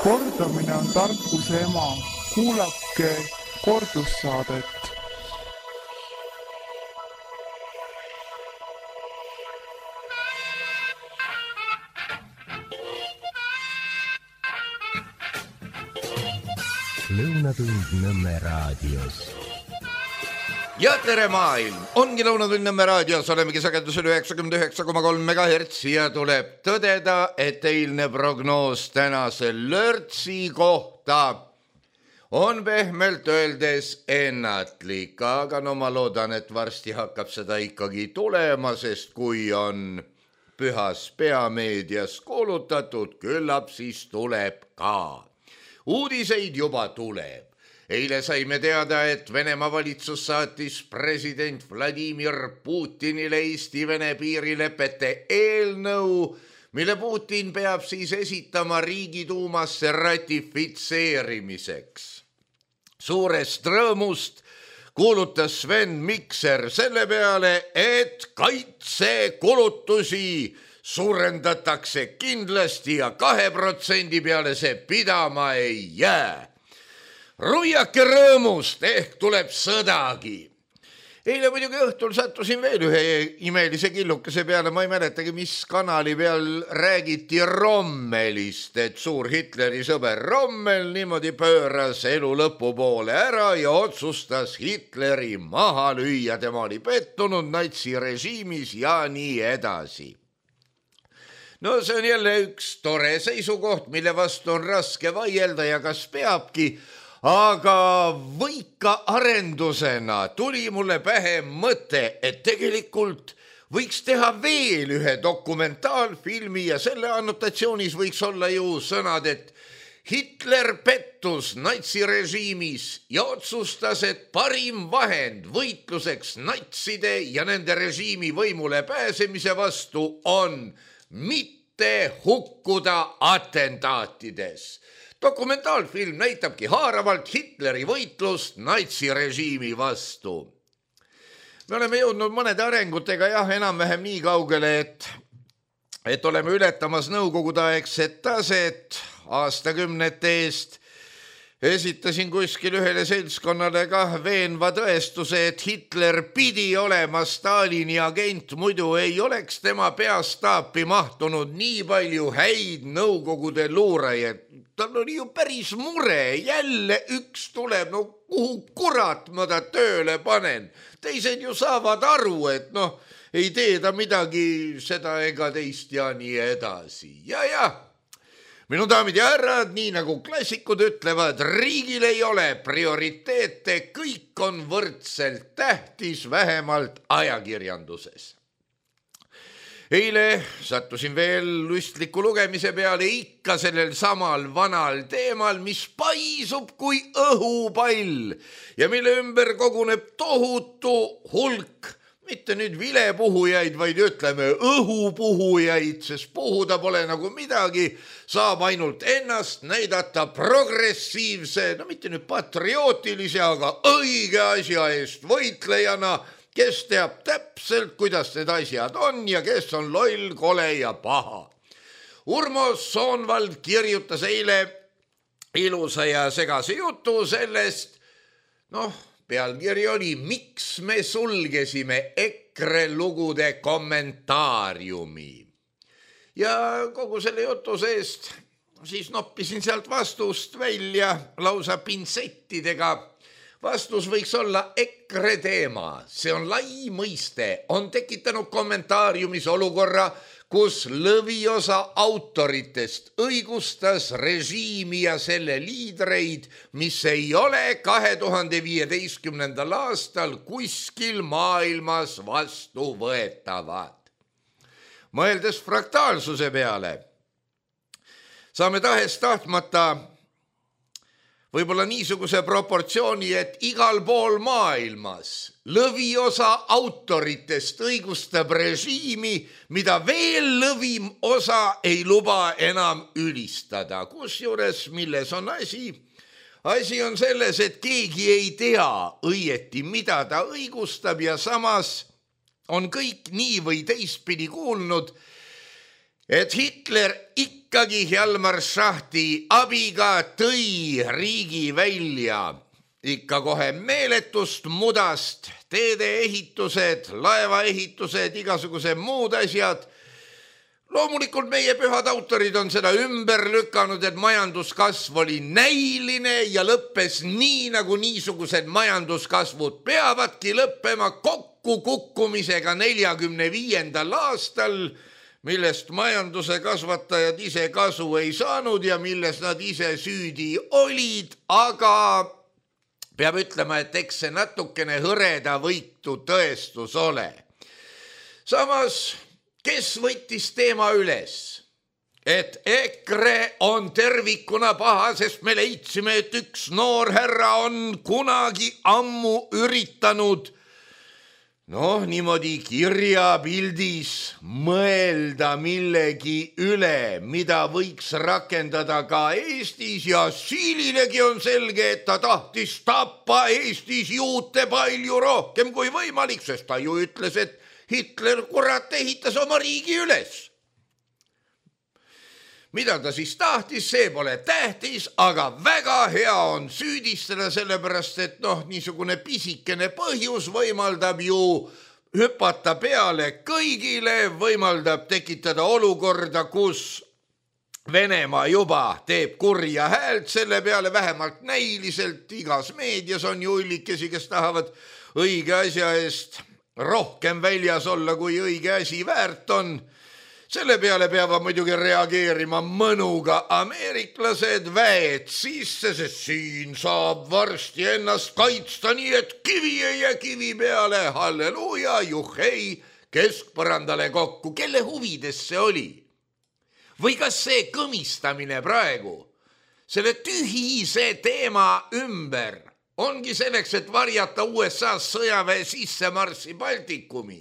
Kordamine on tarkuse ema. Kuulake kordussaadet. Lõunatund Nõmme raadios. Ja tere maailm! Ongi Lõunatund Nõmme raadios, olemegi sagedusel 99,3 MHz ja tuleb tõdeda, et eilne prognoos tänase lörtsi kohta on pehmelt öeldes ennatlik, aga no ma loodan, et varsti hakkab seda ikkagi tulema, sest kui on pühas peameedias kuulutatud, küllap siis tuleb ka. Uudiseid juba tuleb. Eile saime teada, et Venemaa valitsus saatis president Vladimir Putinile Eesti-Vene piirilepete eelnõu, mille Putin peab siis esitama Riigiduumasse ratifitseerimiseks. Suurest rõõmust kuulutas Sven Mikser selle peale, et kaitsekulutusi suurendatakse kindlasti ja 2% peale see pidama ei jää. Ruiake rõõmust, ehk tuleb sõdagi. Eile muidugi õhtul sattusin veel ühe imelise killukese peale, ma ei mäletagi, mis kanali peal räägiti Rommelist, et suur Hitleri sõber Rommel niimoodi pööras elu lõpu poole ära ja otsustas Hitleri maha lüüa, tema oli pettunud natsirežiimis ja nii edasi. No see on jälle üks tore seisukoht, mille vastu on raske vaielda ja kas peabki, aga võika arendusena tuli mulle pähe mõte, et tegelikult võiks teha veel ühe dokumentaalfilmi ja selle annotatsioonis võiks olla ju sõnad, et Hitler pettus natsirežiimis ja otsustas, et parim vahend võitluseks natside ja nende režiimi võimule pääsemise vastu on mitte hukkuda atentaatides. Dokumentaalfilm näitabki haaravalt Hitleri võitlust natsirežiimi vastu. Me oleme jõudnud mõnede arengutega enam-vähem nii kaugele, et oleme ületamas nõukogudeaegset taset aastakümnete eest. Esitasin kuskil ühele seltskonnale ka veenva tõestuse, et Hitler pidi olema Stalini agent, muidu ei oleks tema peastaapi mahtunud nii palju häid nõukogude luurajaid. Tal oli ju päris mure, jälle üks tuleb, no kuhu kurat ma ta tööle panen. Teised ju saavad aru, et ei tee ta midagi seda ega teist ja nii edasi. Ja. Minu daamid ja härrad, nii nagu klassikud ütlevad, riigil ei ole prioriteete, kõik on võrdselt tähtis, vähemalt ajakirjanduses. Eile sattusin veel lustliku lugemise peale ikka sellel samal vanal teemal, mis paisub kui õhupall ja mille ümber koguneb tohutu hulk, mitte nüüd vilepuhujaid, vaid ütleme õhupuhujaid, sest puhuda pole nagu midagi, saab ainult ennast näidata progressiivse, mitte nüüd patriootilise, aga õige asja eest võitlejana, kes teab täpselt, kuidas need asjad on ja kes on loll, kole ja paha. Urmo Soonvald kirjutas eile ilusa ja segase jutu sellest, pealkiri oli, miks me sulgesime EKRE lugude kommentaariumi. Ja kogu selle jutu seest siis noppisin sealt vastust välja lausa pintsettidega. Vastus võiks olla EKRE teema. See on lai mõiste, on tekitanud kommentaariumis olukorra, kus lõviosa autoritest õigustas režiimi ja selle liidreid, mis ei ole 2015. aastal kuskil maailmas vastuvõetavad. Mõeldes fraktaalsuse peale, saame tahes tahtmata võib-olla niisuguse proportsiooni, et igal pool maailmas lõviosa autoritest õigustab režiimi, mida veel lõvim osa ei luba enam ülistada. Kusjuures milles on asi? Asi on selles, et keegi ei tea õieti, mida ta õigustab ja samas on kõik nii või teistpidi kuulnud, et Hitler ikkagi Hjalmar Schachti abiga tõi riigi välja ikka kohe meeletust mudast, teedeehitused, laevaehitused, igasugused muud asjad. Loomulikult meie pühad autorid on seda ümber lükanud, et majanduskasv oli näiline ja lõppes nii, nagu niisugused majanduskasvud peavadki lõppema kokkukukkumisega 45. aastal, millest majanduse kasvatajad ise kasu ei saanud ja milles nad ise süüdi olid, aga peab ütlema, et eks see natukene hõreda võitu tõestus ole. Samas, kes võttis teema üles, et EKRE on tervikuna paha, sest me leidsime, et üks noor härra on kunagi ammu üritanud niimoodi kirjapildis mõelda millegi üle, mida võiks rakendada ka Eestis ja Siililegi on selge, et ta tahtis tappa Eestis juute palju rohkem kui võimalik, sest ta ju ütles, et Hitler kurat ehitas oma riigi üles. Mida ta siis tahtis, see pole tähtis, aga väga hea on süüdistada, sellepärast et niisugune pisikene põhjus võimaldab ju hüpata peale kõigile, võimaldab tekitada olukorda, kus Venemaa juba teeb kurja häält selle peale, vähemalt näiliselt, igas meedias on ju ullikesi, kes tahavad õige asja eest rohkem väljas olla, kui õige asi väärt on. Selle peale peavad muidugi reageerima mõnuga ameeriklased, väed sisse, sest siin saab varsti ennast kaitsta nii, et kivi ei jää kivi peale. Halleluuja, juhhei, keskpõrandale kokku. Kelle huvides see oli? Või kas see kõmistamine praegu, selle tühise teema ümber, ongi selleks, et varjata USA sõjaväe sissemarssi Baltikumi?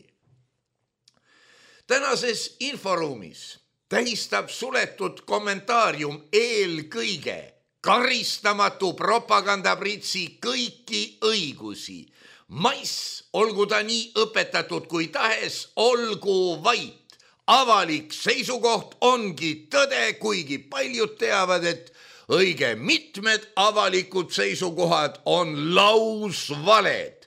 Tänases inforuumis tähistab suletud kommentaarium eelkõige karistamatu propagandapritsi kõiki õigusi. Mass, olgu ta nii õpetatud kui tahes, olgu vait. Avalik seisukoht ongi tõde, kuigi paljud teavad, et õige mitmed avalikud seisukohad on lausvaled.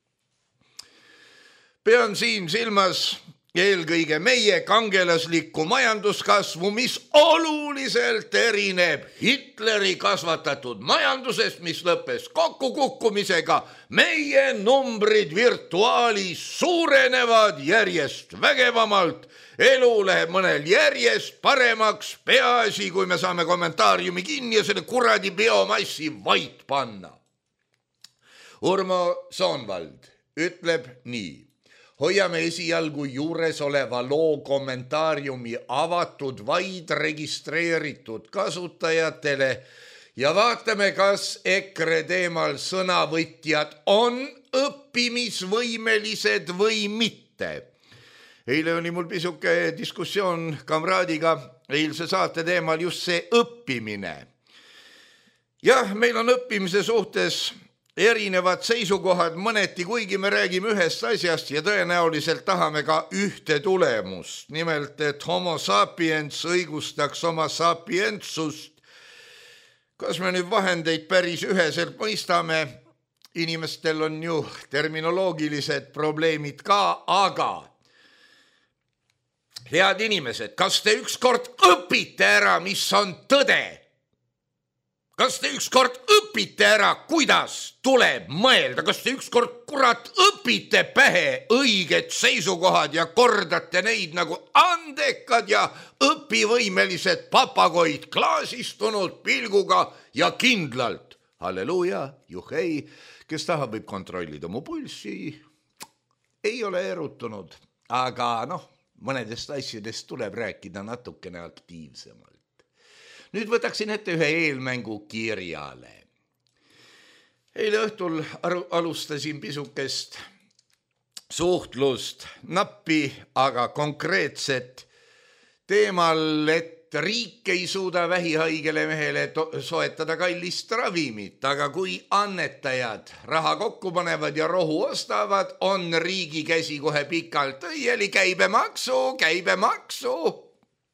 Pean siin silmas eelkõige meie kangelaslikku majanduskasvu, mis oluliselt erineb Hitleri kasvatatud majandusest, mis lõppes kokkukukkumisega. Meie numbrid virtuaalis suurenevad järjest vägevamalt. Elu läheb mõnel järjest paremaks, peaasi, kui me saame kommentaariumi kinni ja selle kuradi biomassi vait panna. Urmo Soonvald ütleb nii. Hoiame esialgu juures oleva loo kommentaariumi avatud vaid registreeritud kasutajatele ja vaatame, kas EKRE teemal sõnavõtjad on õppimisvõimelised või mitte. Eile oli mul pisuke diskussioon kamraadiga eilse saate teemal just see õppimine. Jah, meil on õppimise suhtes erinevad seisukohad mõneti, kuigi me räägime ühest asjast ja tõenäoliselt tahame ka ühte tulemust. Nimelt, et homo sapiens õigustaks oma sapientsust. Kas me nüüd vahendeid päris üheselt mõistame? Inimestel on ju terminoloogilised probleemid ka, aga head inimesed, kas te ükskord õpite ära, mis on tõde? Kas te ükskord õpite ära, kuidas tuleb mõelda? Kas te ükskord kurat õpite pähe õiged seisukohad ja kordate neid nagu andekad ja õpivõimelised papagoid klaasistunud pilguga ja kindlalt? Halleluuja, juhhei, kes tahab, võib kontrollida mu pulssi. Ei ole erutunud, aga mõnedest asjadest tuleb rääkida natukene aktiivsemalt. Nüüd võtaksin ette ühe eelmängu kirjale. Eile õhtul alustasin pisukest suhtlust nappi, aga konkreetset teemal, et riik ei suuda vähihaigele mehele soetada kallist ravimit, aga kui annetajad raha kokku panevad ja rohu ostavad, on riigi käsi kohe pikalt õieli käibemaksu.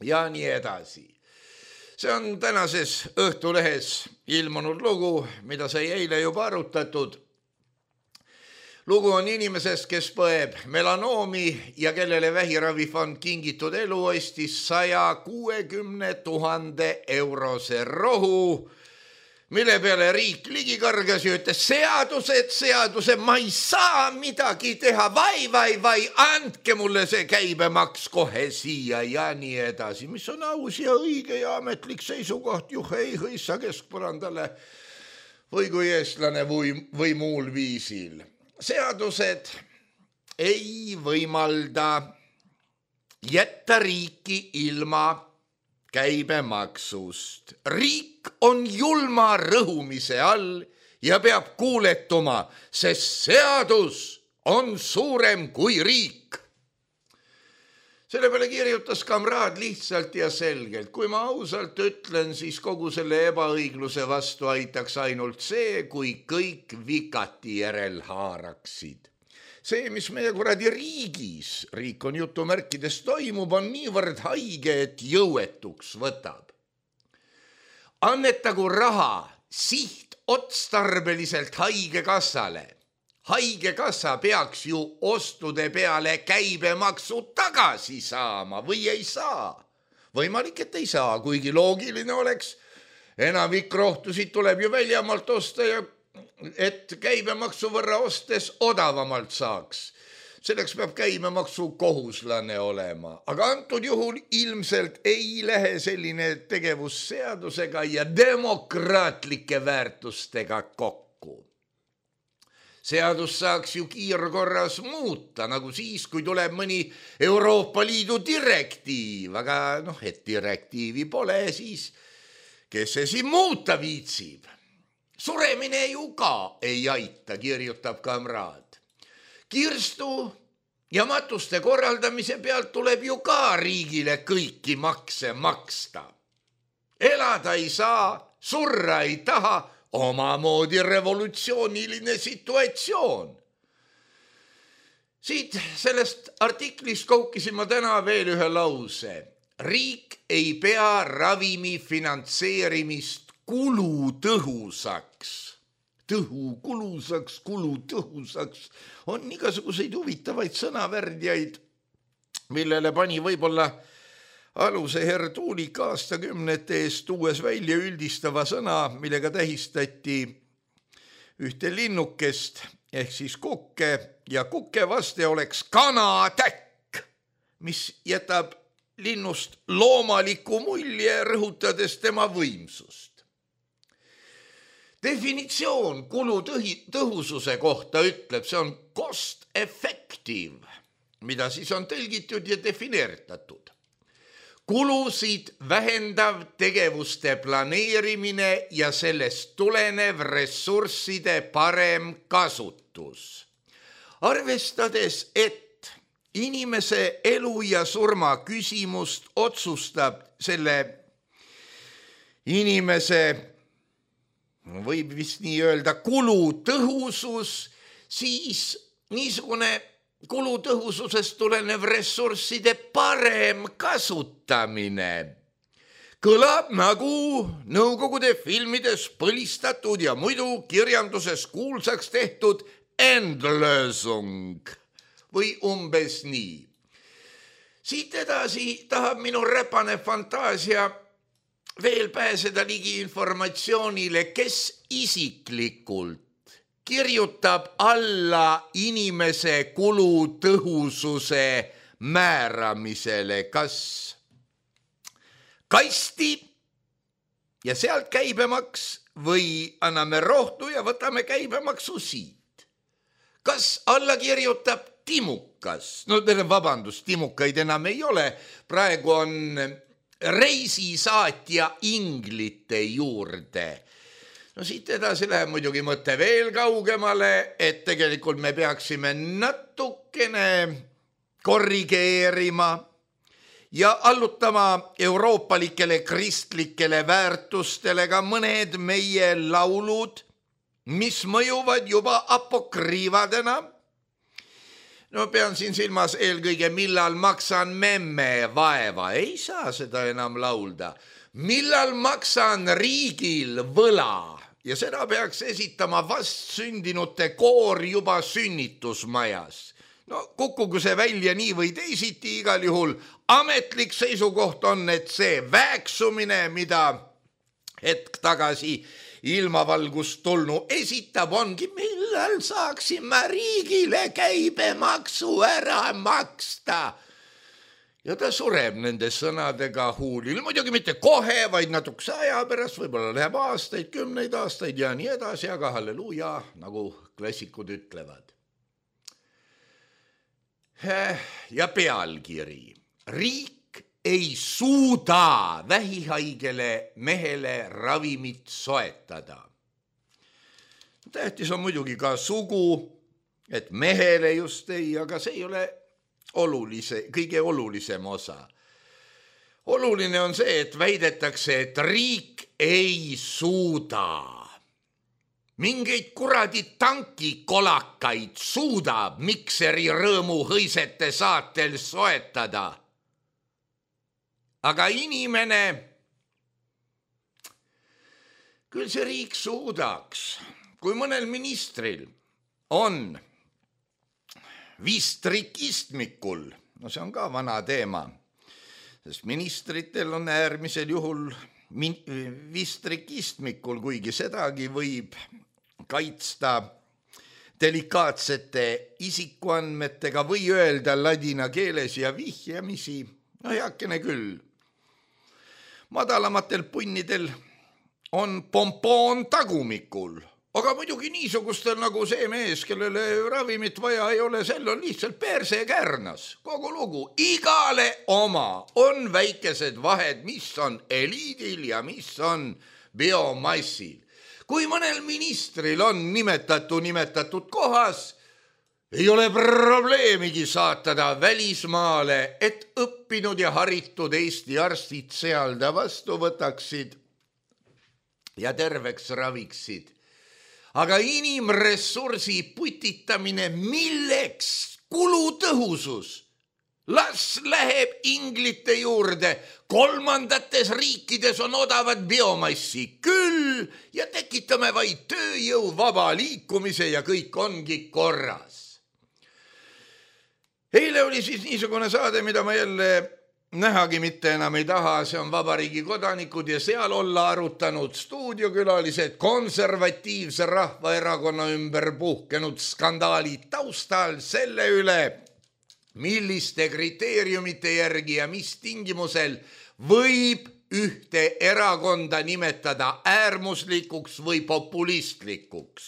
ja nii edasi. See on tänases Õhtulehes ilmunud lugu, mida sai eile juba arutatud. Lugu on inimesest, kes põeb melanoomi ja kellele vähiravifond Kingitud elu ostis 160 000 eurose rohu, mille peale riik ligi kargas ja ütles, seadused, ma ei saa midagi teha, vai, andke mulle see käibemaks kohe siia ja nii edasi, mis on aus ja õige ja ametlik seisukoht juhei hõissa keskpõrandale või kui eestlane või muul viisil. Seadused ei võimalda jätta riiki ilma käibemaksust. Riik on julma rõhumise all ja peab kuuletuma, sest seadus on suurem kui riik. Selle peale kirjutas kamraad lihtsalt ja selgelt. Kui ma ausalt ütlen, siis kogu selle ebaõigluse vastu aitaks ainult see, kui kõik vikati järel haaraksid. See, mis meie kuradi riigis, riik on jutumärkides toimub, on niivõrd haige, et jõuetuks võtab. Annetagu raha sihtotstarbeliselt haigekassale. Haigekassa peaks ju ostude peale käibemaksu tagasi saama või ei saa. Võimalik, et ei saa, kuigi loogiline oleks. Enamik rohtusid tuleb ju väljamaalt osta ja et käibemaksu võrra ostes odavamalt saaks. Selleks peab käibemaksu kohuslane olema. Aga antud juhul ilmselt ei lähe selline tegevus seadusega ja demokraatlike väärtustega kokku. Seadus saaks ju kiirkorras muuta, nagu siis, kui tuleb mõni Euroopa Liidu direktiiv, aga et direktiivi pole, siis kes see siin muuta viitsib? Suremine ju ka ei aita, kirjutab kamraad. Kirstu ja matuste korraldamise pealt tuleb ju ka riigile kõiki makse maksta. Elada ei saa, surra ei taha, omamoodi revolutsiooniline situatsioon. Siit sellest artiklist koukisin ma täna veel ühe lause. Riik ei pea ravimi finantseerimist kulutõhusaks. Kulutõhusaks on igasuguseid huvitavaid sõnavärdjaid, millele pani võib-olla aluse Hertuulik aastakümnete eest tuues välja üldistava sõna, millega tähistati ühte linnukest ehk siis kukke ja kukke vaste oleks kanatäkk, mis jätab linnust loomaliku mulje, rõhutades tema võimsust. Definitsioon kulutõhususe kohta ütleb, see on cost effective, mida siis on tõlgitud ja defineeritatud. Kulusid vähendav tegevuste planeerimine ja sellest tulenev ressursside parem kasutus. Arvestades, et inimese elu ja surma küsimust otsustab selle inimese, võib vist nii öelda, kulutõhusus, siis niisugune kulutõhususest tulenev ressursside parem kasutamine kõlab nagu nõukogude filmides põlistatud ja muidu kirjanduses kuulsaks tehtud Endlösung või umbes nii. Siit edasi tahab minu räpane fantaasia veel pääseda ligi informatsioonile, kes isiklikult kirjutab alla inimese kulutõhususe määramisele, kas kasti ja sealt käibemaks või anname rohtu ja võtame käibemaksu siit. Kas alla kirjutab timukas? Vabandust, timukaid enam ei ole. Praegu on reisisaatja inglite juurde. Siit edasi läheb muidugi mõte veel kaugemale, et tegelikult me peaksime natukene korrigeerima ja allutama euroopalikele kristlikele väärtustele ka mõned meie laulud, mis mõjuvad juba apokriivadena. No pean siin silmas eelkõige millal maksan memme vaeva, ei saa seda enam laulda. Millal maksan riigil võla ja seda peaks esitama vastsündinute koor juba sünnitusmajas. No kukkugu see välja nii või teisiti, igal juhul ametlik seisukoht on, et see vääksumine, mida hetk tagasi ilmavalgust tulnu esitab, ongi millal saaksime riigile käibemaksu ära maksta. Ja ta sureb nende sõnadega huulil, muidugi mitte kohe, vaid natukese aja pärast, võib-olla läheb aastaid, 10 aastaid ja nii edasi, aga halleluuja, nagu klassikud ütlevad. Ja pealkiri. Riik ei suuda vähihaigele mehele ravimit soetada. Tähtis on muidugi ka sugu, et mehele just ei, aga see ei ole kõige olulisem osa. Oluline on see, et väidetakse, et riik ei suuda. Mingeid kuradi tankikolakaid suudab mikseri rõõmu hõisete saatel soetada. Aga inimene, küll see riik suudaks, kui mõnel ministril on vistrikistmikul, no see on ka vana teema, sest ministritel on äärmisel juhul vistrikistmikul, kuigi sedagi võib kaitsta delikaatsete isikuandmetega või öelda ladina keeles ja vihjamisi, no heakene küll. Madalamatel punnidel on pompoon tagumikul, aga muidugi niisugustel nagu see mees, kellele ravimit vaja ei ole, sel on lihtsalt perse kärnas. Kogu lugu, igale oma on väikesed vahed, mis on eliidil ja mis on biomassil. Kui mõnel ministril on nimetatud kohas, ei ole probleemigi saatada välismaale, et õppinud ja haritud Eesti arstid seal ta vastu võtaksid ja terveks raviksid. Aga inimressursi putitamine milleks? Kulutõhusus. Las läheb inglite juurde. Kolmandates riikides on odavad biomassi küll ja tekitame vaid tööjõu vaba liikumise ja kõik ongi korras. Eile oli siis niisugune saade, mida ma jälle nähagi mitte enam ei taha, see on Vabariigi kodanikud ja seal olla arutanud stuudiokülalised konservatiivse rahvaerakonna ümber puhkenud skandaali taustal selle üle, milliste kriteeriumite järgi ja mis tingimusel võib ühte erakonda nimetada äärmuslikuks või populistlikuks.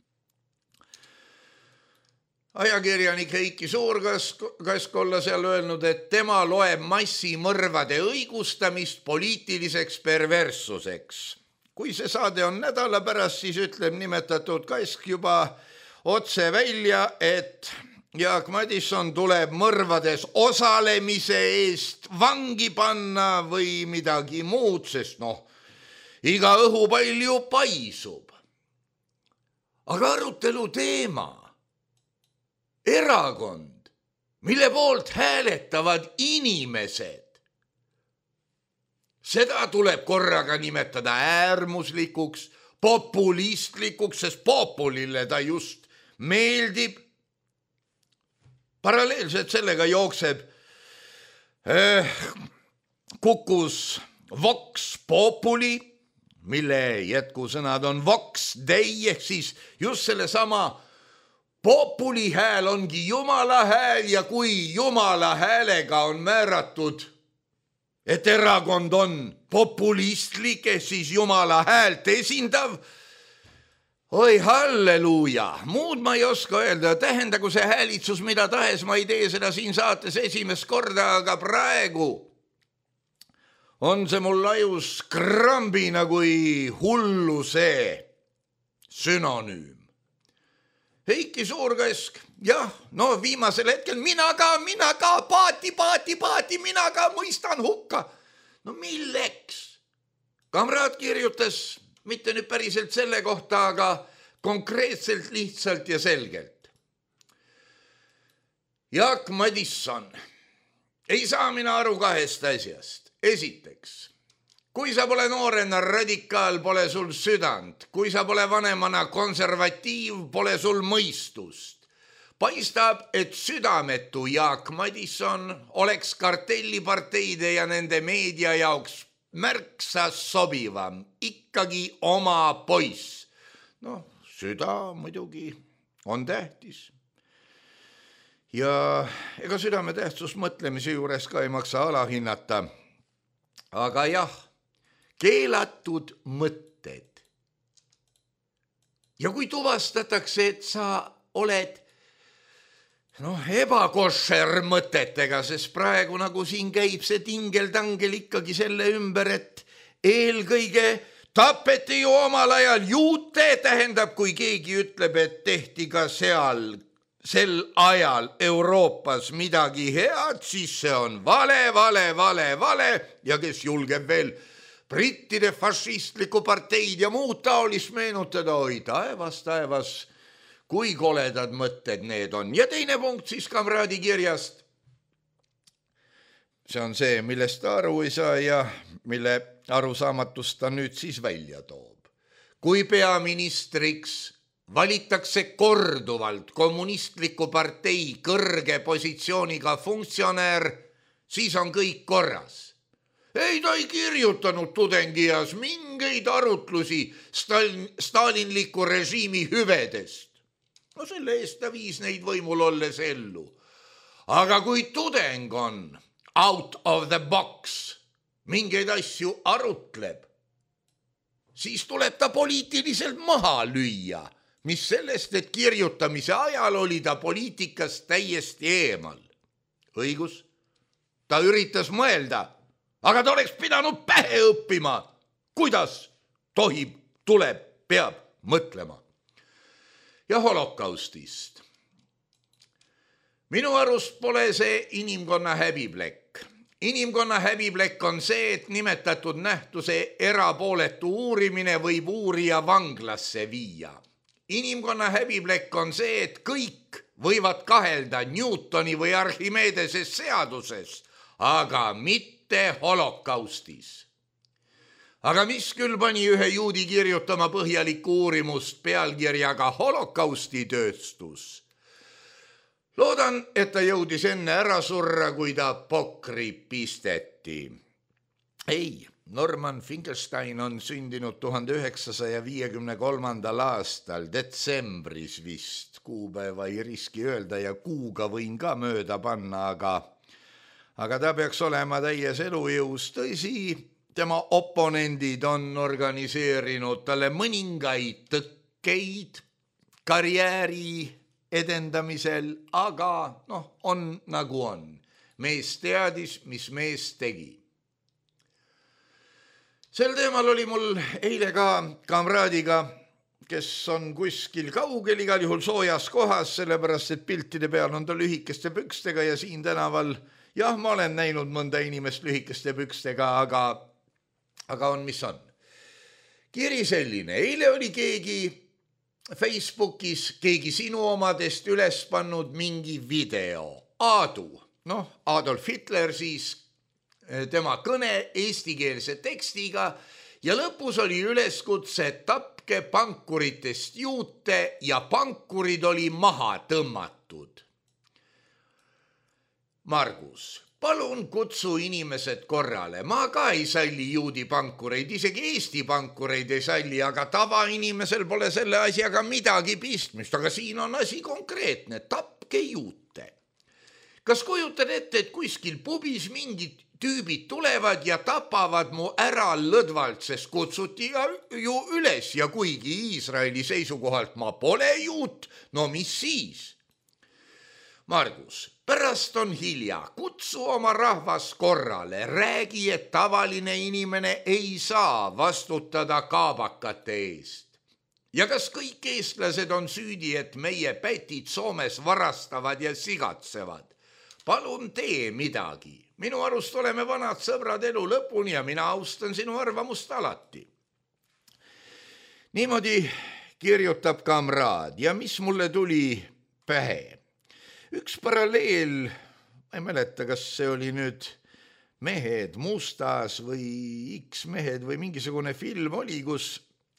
Ajakirjanik Heiki Suurkask olla seal öelnud, et tema loeb massimõrvade õigustamist poliitiliseks perverssuseks. Kui see saade on nädala pärast, siis ütleb nimetatud Kask juba otse välja, et Jaak Madison tuleb mõrvades osalemise eest vangi panna või midagi muud, sest iga õhupall ju paisub. Aga arutelu teema, erakond, mille poolt hääletavad inimesed, seda tuleb korraga nimetada äärmuslikuks, populistlikuks, sest populile ta just meeldib. Paralleelselt sellega jookseb Kukus Vox Populi, mille jätkusõnad on Vox Dei, ehk siis just selle sama populi hääl ongi Jumala hääl ja kui Jumala häälega on määratud, et erakond on populistlik, siis Jumala häält esindav, oi halleluuja, muud ma ei oska öelda, tähendagu see häälitsus mida tahes, ma ei tee seda siin saates esimest korda, aga praegu on see mul ajus krambina kui hulluse sünonüüm. Heiki Suurkask, jah, viimasel hetkel mina ka, paati, mina ka mõistan hukka. No milleks? Kamraad kirjutas mitte nüüd päriselt selle kohta, aga konkreetselt lihtsalt ja selgelt. Jaak Madisson, ei saa mina aru kahest asjast. Esiteks, kui sa pole noorena radikaal, pole sul südant. Kui sa pole vanemana konservatiiv, pole sul mõistust. Paistab, et südametu Jaak Madisson oleks kartelliparteide ja nende meedia jaoks märksa sobivam. Ikkagi oma poiss. Noh, süda muidugi on tähtis. Ja ega südame tähtsust mõtlemise juures ka ei maksa alahinnata. Aga jah, keelatud mõtted. Ja kui tuvastatakse, et sa oled ebakošer mõtetega, sest praegu nagu siin käib see tingeltangel ikkagi selle ümber, et eelkõige tapeti ju omal ajal juute, tähendab, kui keegi ütleb, et tehti ka sel ajal Euroopas midagi head, siis see on vale ja kes julgeb veel brittide fašistlikku parteid ja muud taolist meenutada, oi taevas, kui koledad mõtted need on. Ja teine punkt siis kamraadi kirjast. See on see, millest ta aru ei saa ja mille arusaamatust ta nüüd siis välja toob. Kui peaministriks valitakse korduvalt kommunistliku partei kõrge positsiooniga funktsionäär, siis on kõik korras. Ei, ta ei kirjutanud tudengieas mingeid arutlusi stalinliku režiimi hüvedest. No selle eest ta viis neid võimul olles ellu. Aga kui tudeng on out of the box, mingeid asju arutleb, siis tuleb ta poliitiliselt maha lüüa. Mis sellest, et kirjutamise ajal oli ta poliitikast täiesti eemal. Õigus, ta üritas mõelda, aga ta oleks pidanud pähe õppima, kuidas tohib, tuleb, peab mõtlema. Ja holokaustist. Minu arust pole see inimkonna häbiplekk. Inimkonna häbiplekk on see, et nimetatud nähtuse erapooletu uurimine võib uurija vanglasse viia. Inimkonna häbiplekk on see, et kõik võivad kahelda Newtoni või Archimedese seaduses, aga mitte holokaustis. Aga mis küll pani ühe juudi kirjutama põhjalikku uurimust pealkirjaga holokaustitööstus? Loodan, et ta jõudis enne ära surra, kui ta pokri pisteti. Ei, Norman Finkelstein on sündinud 1953. aastal, detsembris vist. Kuupäeva ei riski öelda ja kuuga võin ka mööda panna, aga ta peaks olema täies elujõus. Tõsi, tema oponendid on organiseerinud talle mõningaid tõkkeid karjääri edendamisel, aga on nagu on. Mees teadis, mis mees tegi. Sel teemal oli mul eile ka kamraadiga, kes on kuskil kaugel, igal juhul soojas kohas, sellepärast et piltide peal on ta lühikeste pükstega ja siin tänaval, jah, ma olen näinud mõnda inimest lühikeste pükstega, aga on, mis on. Kiri selline, eile oli keegi Facebookis, keegi sinu omadest üles pannud mingi video. Aadu, Adolf Hitler siis, tema kõne eestikeelse tekstiga ja lõpus oli üleskutse, tapke pankuritest juute ja pankurid oli maha tõmmatud. Margus, palun kutsu inimesed korrale. Ma ka ei salli juudi pankureid, isegi Eesti pankureid ei salli, aga tavainimesel pole selle asjaga midagi pistmist. Aga siin on asi konkreetne, tapke juute. Kas kujutad ette, et kuskil pubis mingid tüübid tulevad ja tapavad mu ära lõdvalt, sest kutsuti ju üles ja kuigi Iisraeli seisukohalt ma pole juut, no mis siis? Margus, pärast on hilja, kutsu oma rahvas korrale, räägi, et tavaline inimene ei saa vastutada kaabakate eest. Ja kas kõik eestlased on süüdi, et meie pätid Soomes varastavad ja sigatsevad? Palun tee midagi. Minu arust oleme vanad sõbrad elu lõpuni ja mina austan sinu arvamust alati. Niimoodi kirjutab kamraad ja mis mulle tuli pähe. üks paralleel, ma ei mäleta, kas see oli nüüd Mehed mustas või X-mehed või mingisugune film oli, kus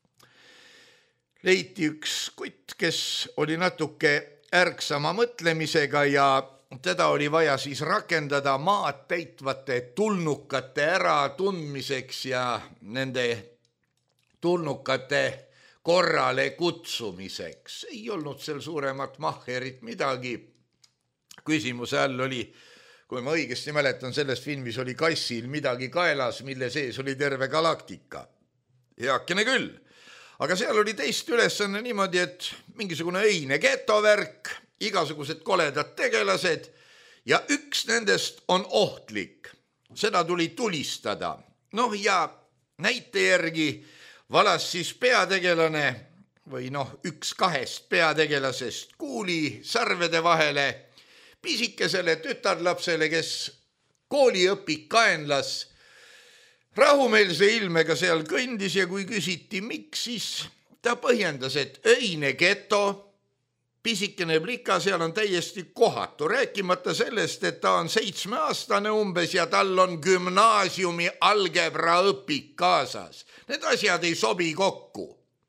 leiti üks kutt, kes oli natuke ärksama mõtlemisega ja teda oli vaja siis rakendada maad täitvate tulnukate äratundmiseks ja nende tulnukate korrale kutsumiseks. Ei olnud seal suuremat mahherit midagi. Küsimuse all oli, kui ma õigesti mäletan, selles filmis oli kassil midagi kaelas, mille sees oli terve galaktika. Heakene küll. Aga seal oli teist ülesanne niimoodi, et mingisugune öine getovärk, igasugused koledad tegelased ja üks nendest on ohtlik. Seda tuli tulistada. Noh ja näite järgi valas siis peategelane või üks kahest peategelasest kuuli sarvede vahele pisikesele tütarlapsele, kes kooliõpik kaenlas rahumeelse ilmega seal kõndis ja kui küsiti, miks, siis ta põhjendas, et öine geto, pisikene plika, seal on täiesti kohatu, rääkimata sellest, et ta on 7-aastane umbes ja tal on gümnaasiumi algebraõpik kaasas. Need asjad ei sobi kokku.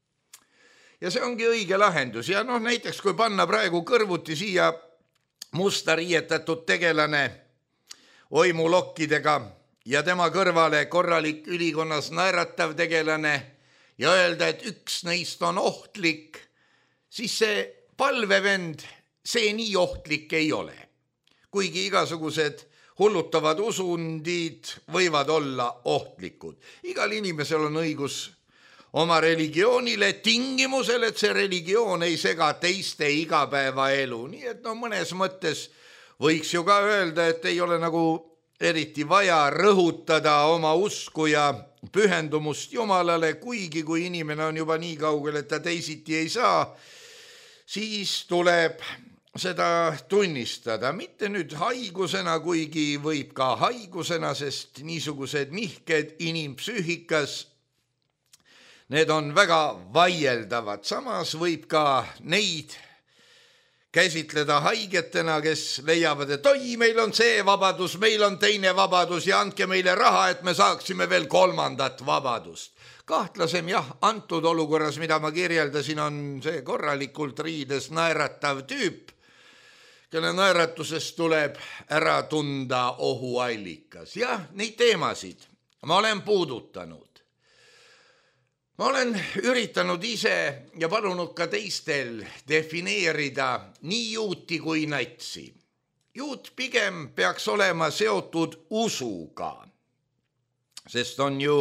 Ja see ongi õige lahendus. Ja näiteks kui panna praegu kõrvuti siia musta riietatud tegelane oimulokkidega ja tema kõrvale korralik ülikonnas naeratav tegelane ja öelda, et üks neist on ohtlik, siis see palvevend, see nii ohtlik ei ole. Kuigi igasugused hullutavad usundid võivad olla ohtlikud. Igal inimesel on õigus oma religioonile tingimusel, et see religioon ei sega teiste igapäevaelu. Nii et mõnes mõttes võiks ju ka öelda, et ei ole nagu eriti vaja rõhutada oma usku ja pühendumust Jumalale, kuigi kui inimene on juba nii kaugel, et ta teisiti ei saa, siis tuleb seda tunnistada. Mitte nüüd haigusena, kuigi võib ka haigusena, sest niisugused nihked inimpsüühikas, need on väga vaieldavad. Samas võib ka neid käsitleda haigetena, kes leiavad, et oi, meil on see vabadus, meil on teine vabadus ja andke meile raha, et me saaksime veel 3. vabadust. Kahtlasem antud olukorras, mida ma kirjeldasin, on see korralikult riides naeratav tüüp, kelle naeratusest tuleb ära tunda ohuallikas. Jah, neid teemasid ma olen puudutanud. Ma olen üritanud ise ja palunud ka teistel defineerida nii juuti kui natsi. Juut pigem peaks olema seotud usuga, sest on ju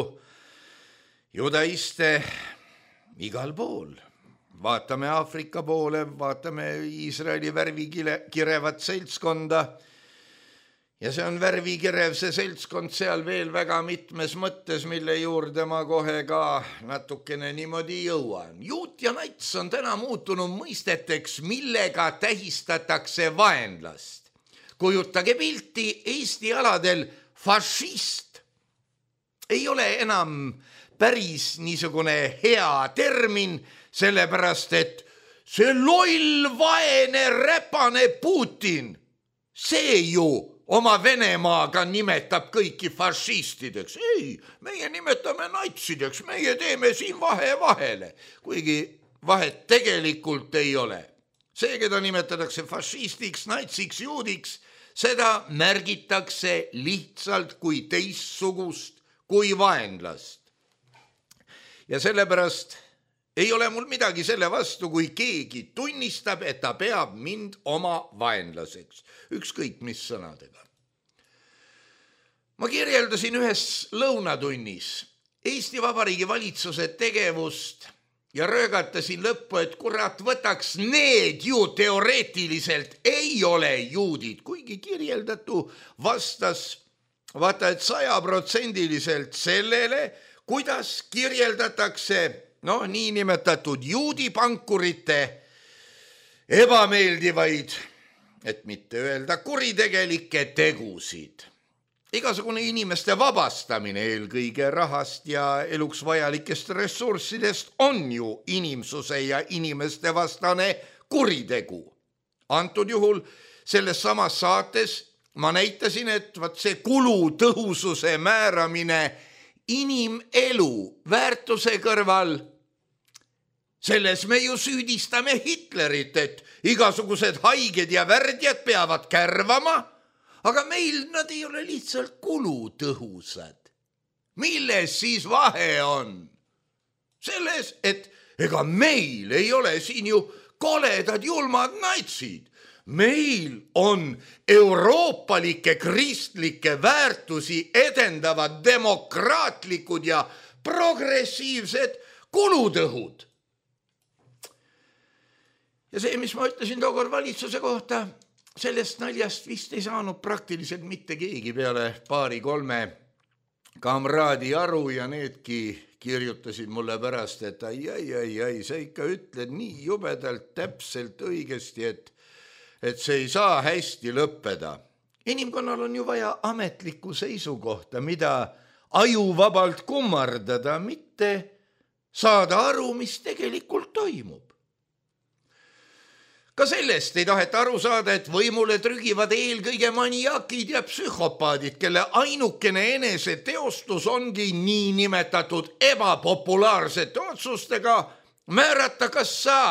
judaiste igal pool. Vaatame Aafrika poole, vaatame Iisraeli värvikirevat seltskonda ja see on värvikirev see seltskond seal veel väga mitmes mõttes, mille juurde ma kohe ka natukene niimoodi jõuan. Juut ja nats on täna muutunud mõisteteks, millega tähistatakse vaenlast. Kujutage pilti, Eesti aladel fašist ei ole enam päris niisugune hea termin, sellepärast et see loll, vaene, räpane Putin, see ju oma Venemaaga nimetab kõiki fašistideks. Ei, meie nimetame natsideks, meie teeme siin vahe vahele, kuigi vahet tegelikult ei ole. See, keda nimetatakse fašistiks, natsiks, juudiks, seda märgitakse lihtsalt kui teissugust, kui vaenlast. Ja sellepärast ei ole mul midagi selle vastu, kui keegi tunnistab, et ta peab mind oma vaenlaseks, ükskõik mis sõnadega. Ma kirjeldasin ühes lõunatunnis Eesti Vabariigi valitsuse tegevust ja röögatasin lõppu, et kurat, võtaks need ju teoreetiliselt ei ole juudid, kuigi kirjeldatu vastas vaata, et 100% sellele, kuidas kirjeldatakse niinimetatud juudipankurite ebameeldivaid, et mitte öelda kuritegelikke tegusid. Igasugune inimeste vabastamine eelkõige rahast ja eluks vajalikest ressurssidest on ju inimsuse ja inimeste vastane kuritegu. Antud juhul selles samas saates ma näitasin, et vaat see kulutõhususe määramine inimelu väärtuse kõrval, selles me ju süüdistame Hitlerit, et igasugused haiged ja värdjad peavad kärvama, aga meil nad ei ole lihtsalt kulutõhusad. Milles siis vahe on? Selles, et ega meil ei ole siin ju koledad julmad natsid. Meil on euroopalikke kristlikke väärtusi edendavad demokraatlikud ja progressiivsed kulutõhud. Ja see, mis ma ütlesin tookord valitsuse kohta, sellest naljast vist ei saanud praktiliselt mitte keegi peale 2-3 kamraadi aru ja needki kirjutasid mulle pärast, et ai, sa ikka ütled nii jubedalt täpselt õigesti, et see ei saa hästi lõppeda. Inimkonnal on ju vaja ametlikku seisukohta, mida ajuvabalt kummardada, mitte saada aru, mis tegelikult toimub. Ka sellest ei taheta aru saada, et võimule trügivad eelkõige maniakid ja psühhopaadid, kelle ainukene enese teostus ongi nii nimetatud ebapopulaarsete otsustega määrata, kas sa,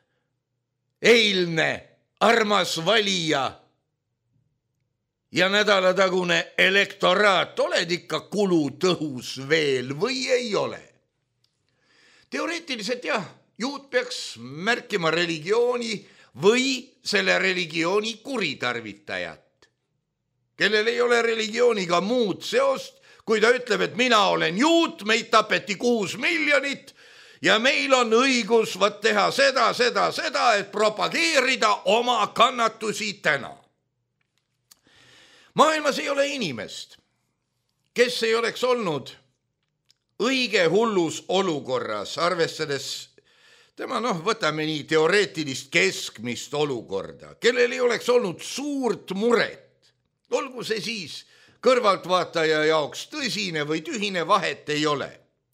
eilne armas valija ja nädalatagune elektoraat, oled ikka kulutõhus veel või ei ole. Teoreetiliselt jah, juut peaks märkima religiooni või selle religiooni kuritarvitajat, kellel ei ole religiooniga muud seost, kui ta ütleb, et mina olen juut, meid tapeti 6 miljonit ja meil on õigus teha seda, et propageerida oma kannatusi täna. Maailmas ei ole inimest, kes ei oleks olnud õige hullus olukorras, arvestades tema, võtame nii teoreetilist keskmist olukorda, kellel ei oleks olnud suurt muret. Olgu see siis kõrvaltvaataja jaoks tõsine või tühine, vahet ei ole.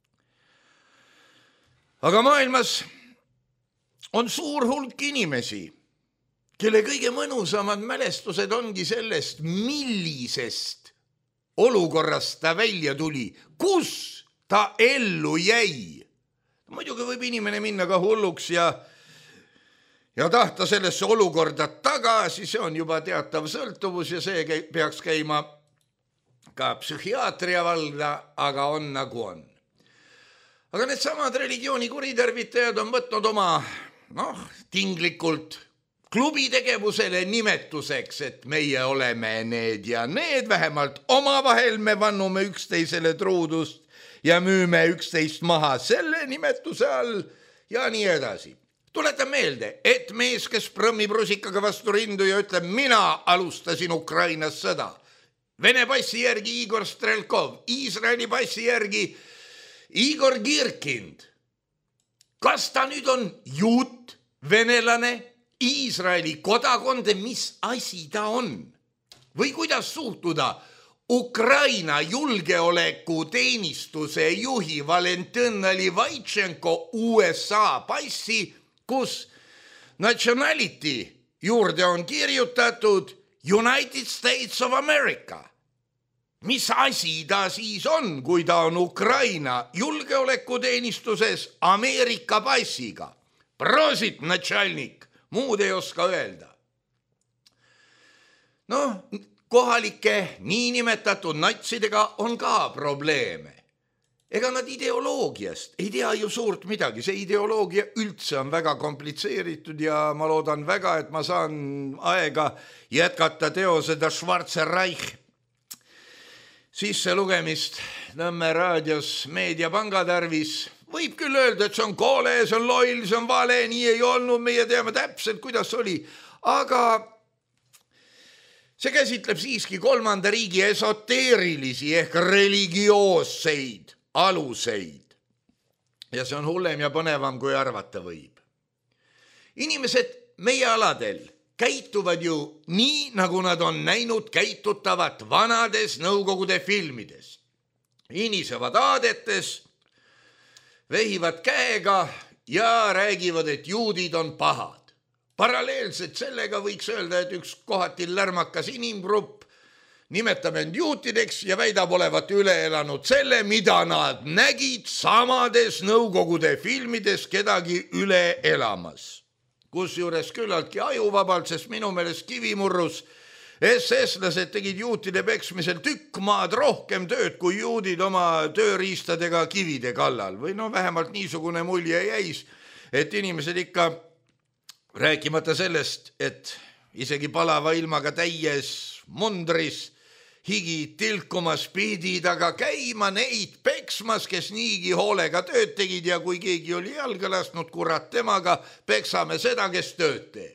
Aga maailmas on suur hulk inimesi, kelle kõige mõnusamad mälestused ongi sellest, millisest olukorrast ta välja tuli, kus ta ellu jäi. Muidugi võib inimene minna ka hulluks ja tahta sellesse olukorda tagasi, see on juba teatav sõltuvus ja see peaks käima ka psühhiaatria valda, aga on nagu on. Aga need samad religiooni kuritarvitajad on võtnud oma, tinglikult klubitegevusele nimetuseks, et meie oleme need ja need, vähemalt omavahel me vannume üksteisele truudust ja müüme üksteist maha selle nimetuse all ja nii edasi. Tuletan meelde, et mees, kes prõmmib rusikaga vastu rindu ja ütleb, mina alustasin Ukrainas sõda. Vene passi järgi Igor Strelkov, Iisraeli passi järgi Igor Girkind. Kas ta nüüd on juut, venelane, Iisraeli kodakonde, mis asi ta on? Või kuidas suhtuda Ukraina julgeolekuteenistuse juhi Valentin Nalivaitšenko USA passi, kus nationality juurde on kirjutatud United States of America. Mis asi ta siis on, kui ta on Ukraina julgeolekuteenistuses Ameerika passiga? Prosit, natšalnik, muud ei oska öelda. Kohalike niinimetatud natsidega on ka probleeme. Ega nad ideoloogiast ei tea ju suurt midagi. See ideoloogia üldse on väga komplitseeritud ja ma loodan väga, et ma saan aega jätkata teose Der Schwarze Reich sisse lugemist Nõmme raadios Meediapanga tarvis. Võib küll öelda, et see on kole, see on loll, see on vale, nii ei olnud, meie teame täpselt, kuidas oli, aga see käsitleb siiski kolmanda riigi esoteerilisi ehk religioosseid aluseid. Ja see on hullem ja põnevam, kui arvata võib. Inimesed meie aladel käituvad ju nii, nagu nad on näinud käitutavat vanades Nõukogude filmides. Inisevad aadetes, vehivad käega ja räägivad, et juudid on pahad. Paralleelselt sellega võiks öelda, et üks kohati lärmakas inimgrupp nimetab end juutideks ja väidab olevat üle elanud selle, mida nad nägid samades Nõukogude filmides kedagi üle elamas. Kusjuures küllaltki ajuvabalt, sest minu meelest Kivimurrus SS-lased tegid juutide peksmisel tükk maad rohkem tööd kui juudid oma tööriistadega kivide kallal. Või vähemalt niisugune mulje jäis, et inimesed ikka, rääkimata sellest, et isegi palava ilmaga täies mundris higi tilkumas pidid, aga käima neid peksmas, kes niigi hoolega tööd tegid ja kui keegi oli jalga lasknud, kurat temaga, peksame seda, kes tööd teeb.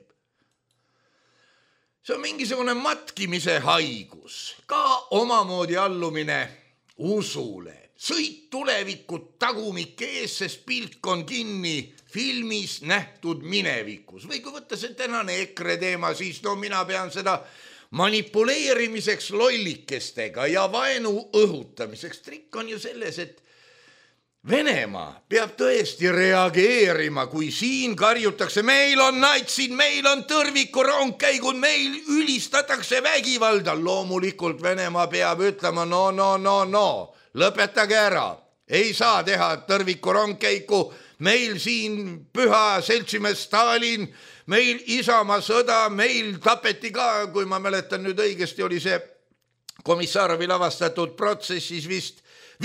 See on mingisugune matkimise haigus, ka omamoodi allumine usule. Sõit tulevikut tagumik ees, sest pilk on kinni filmis nähtud minevikus. Või kui võtta see tänane EKRE teema, siis mina pean seda manipuleerimiseks lollikestega ja vaenu õhutamiseks. Trikk on ju selles, et Venemaa peab tõesti reageerima, kui siin karjutakse, meil on natsid, meil on tõrvikurongkäigud, meil ülistatakse vägivalda. Loomulikult Venemaa peab ütlema, no, lõpetage ära. Ei saa teha tõrvikurongkäiku, meil siin püha seltsimees Stalin, meil Isamaa sõda, meil tapeti ka, kui ma mäletan nüüd õigesti, oli see Komissarovi lavastatud protsessis vist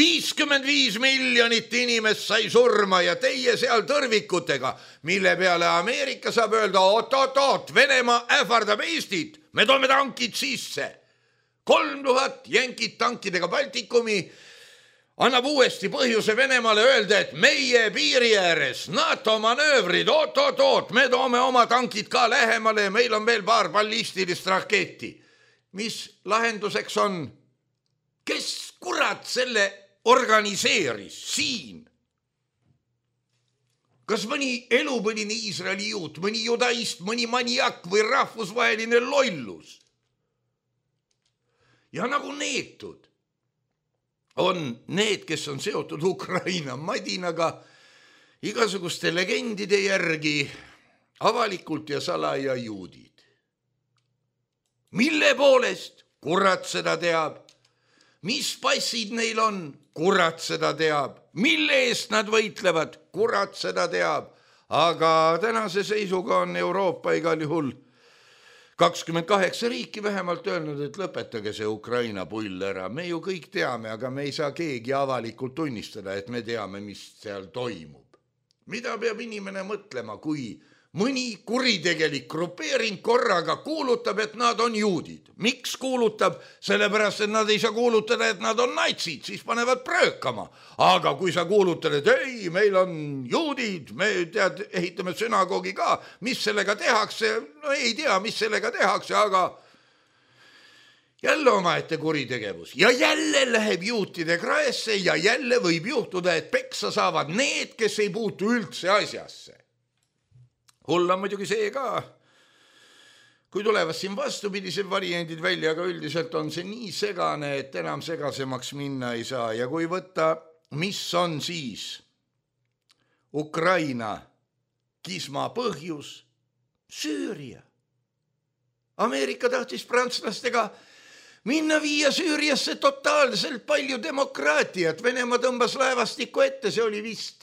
55 miljonit inimest sai surma ja teie seal tõrvikutega, mille peale Ameerika saab öelda, oot, Venemaa ähvardab Eestit, me toome tankid sisse. 3000 jänkid tankidega Baltikumi annab uuesti põhjuse Venemaale öelda, et meie piiri ääres NATO manöövrid, oot, me toome oma tankid ka lähemale ja meil on veel paar ballistilist raketi. Mis lahenduseks on? Kes kurat selle organiseeris siin? Kas mõni elupõline Iisraeli juut, mõni judaist, mõni maniak või rahvusvaheline lollus? Ja nagu neetud on need, kes on seotud Ukraina madinaga igasuguste legendide järgi avalikult ja salaja juudid. Mille poolest? Kurat seda teab. Mis passid neil on? Kurat seda teab. Mille eest nad võitlevad? Kurat seda teab. Aga tänase seisuga on Euroopa igal juhul 28 riiki vähemalt öelnud, et lõpetage see Ukraina pull ära. Me ju kõik teame, aga me ei saa keegi avalikult tunnistada, et me teame, mis seal toimub. Mida peab inimene mõtlema, kui mõni kuritegelik grupeering korraga kuulutab, et nad on juudid? Miks kuulutab? Sellepärast, et nad ei saa kuulutada, et nad on natsid, siis panevad pröökama. Aga kui sa kuulutad, et ei, meil on juudid, me ehitame sünagogi ka, mis sellega tehakse? No ei tea, mis sellega tehakse, aga jälle omaette kuritegevus. Ja jälle läheb juutide kraesse ja jälle võib juhtuda, et peksa saavad need, kes ei puutu üldse asjasse. Hull on muidugi see ka, kui tulevad siin vastupidised variandid välja, aga üldiselt on see nii segane, et enam segasemaks minna ei saa. Ja kui võtta, mis on siis Ukraina kisma põhjus? Süüria. Ameerika tahtis prantslastega minna viia Süüriasse totaalselt palju demokraatiat. Venemaa tõmbas laevastiku ette, see oli vist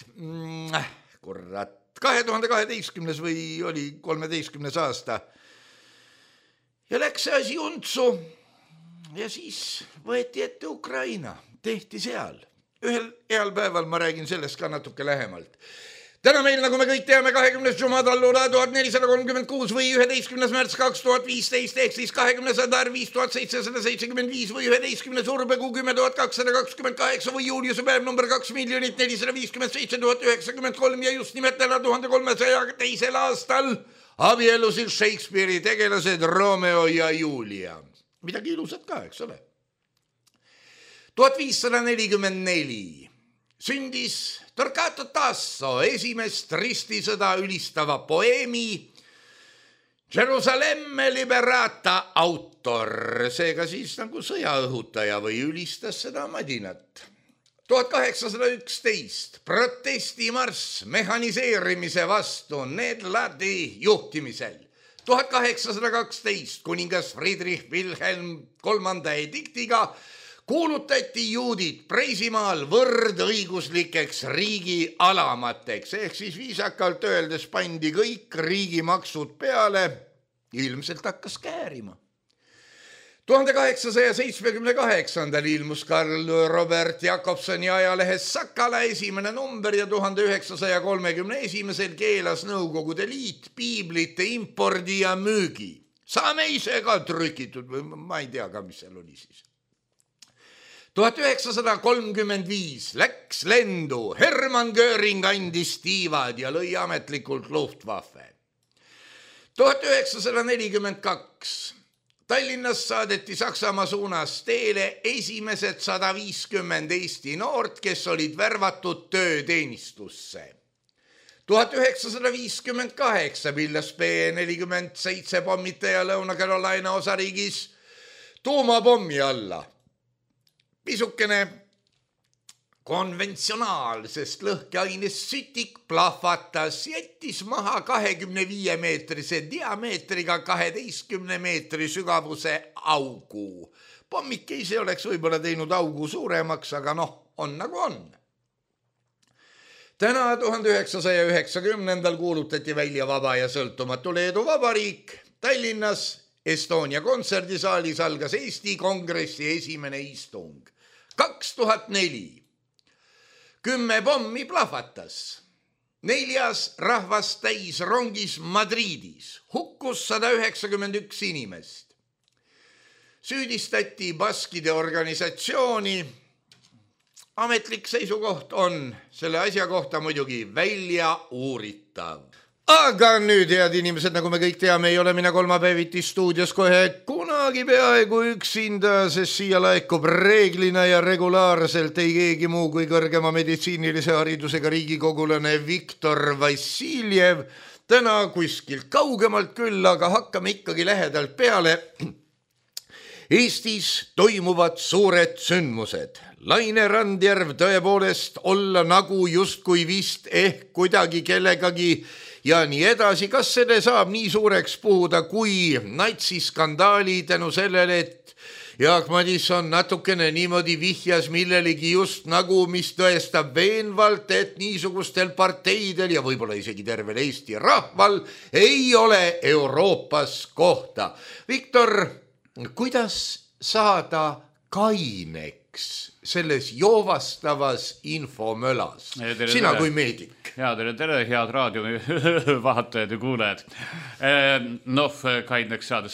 2012 või oli 13 aasta. Ja läks see asi untsu ja siis võeti ette Ukraina, tehti seal. Ühel heal päeval ma räägin sellest ka natuke lähemalt. Täna meil, nagu me kõik teame, 20. Jumadallula 1436 või 11. märts 2015 ehk siis 20. sadar 5775 või 11. Urbekuu 10228 või Juliuse päev number 2 457 093 ja just nimelt 1302. aastal abielusid Shakespeare'i tegelased Romeo ja Julia. Midagi ilusat ka, eks ole. 1544 sündis Torquato Tasso esimest ristisõda ülistava poeemi Jerusalemme liberata autor, seega siis nagu sõjaõhutaja või ülistas seda madinat. 1811 protestimarss mehhaniseerimise vastu Ned Laddi juhtimisel. 1812 kuningas Friedrich Wilhelm III ediktiga kuulutati juudid Preisimaal võrdõiguslikeks riigi alamateks, ehk siis viisakalt öeldes pandi kõik riigimaksud peale, ilmselt hakkas käärima. 1878 ilmus Karl Robert Jakobsoni ajalehes Sakala esimene number ja 1931 keelas Nõukogude Liit piiblite impordi ja müügi. Saame ise ka trükitud või ma ei tea ka, mis seal oli siis. 1935 läks lendu, Hermann Göring andis tiivad ja lõi ametlikult Luftwaffe. 1942 Tallinnas saadeti Saksamaa suunas teele esimesed 150 Eesti noort, kes olid värvatud tööteenistusse. 1958 pillas B-47 pommitaja Lõuna-Carolina osariigis tuumapommi alla. Pisukene konventsionaalsest lõhkeainest sütik plahvatas, jättis maha 25 meetrise diameetriga 12 meetri sügavuse augu. Pommike ise oleks võib-olla teinud augu suuremaks, aga on nagu on. Täna 1990 kuulutati välja vaba ja sõltumatu Leedu Vabariik. Tallinnas Estonia kontserdisaalis algas Eesti Kongressi esimene istung. 2004 10 pommi plahvatas. 4. rahvas täis rongis Madridis. Hukkus 191 inimest. Süüdistati baskide organisatsiooni. Ametlik seisukoht on selle asja kohta muidugi välja uuritav. Aga nüüd, head inimesed, nagu me kõik teame, ei ole mina kolmapäeviti stuudios kohe kunagi peaaegu üksinda, sest siia laekub reeglina ja regulaarselt ei keegi muu kui kõrgema meditsiinilise haridusega riigikogulane Viktor Vassiljev. Täna kuskilt kaugemalt küll, aga hakkame ikkagi lähedalt peale. Eestis toimuvad suured sündmused. Laine Randjärv tõepoolest olla nagu justkui vist ehk kuidagi kellegagi ja nii edasi. Kas selle saab nii suureks puhuda kui natsiskandaali tänu sellele, et Jaak Madison natukene niimoodi vihjas millelegi just nagu, mis tõestab veenvalt, et niisugustel parteidel ja võib-olla isegi tervel Eesti rahval ei ole Euroopas kohta. Viktor, kuidas saada kaineks selles joovastavas infomölas? Sina kui meedik. Tere, head raadio vaatajad ja kuulajad. Kaineks saada.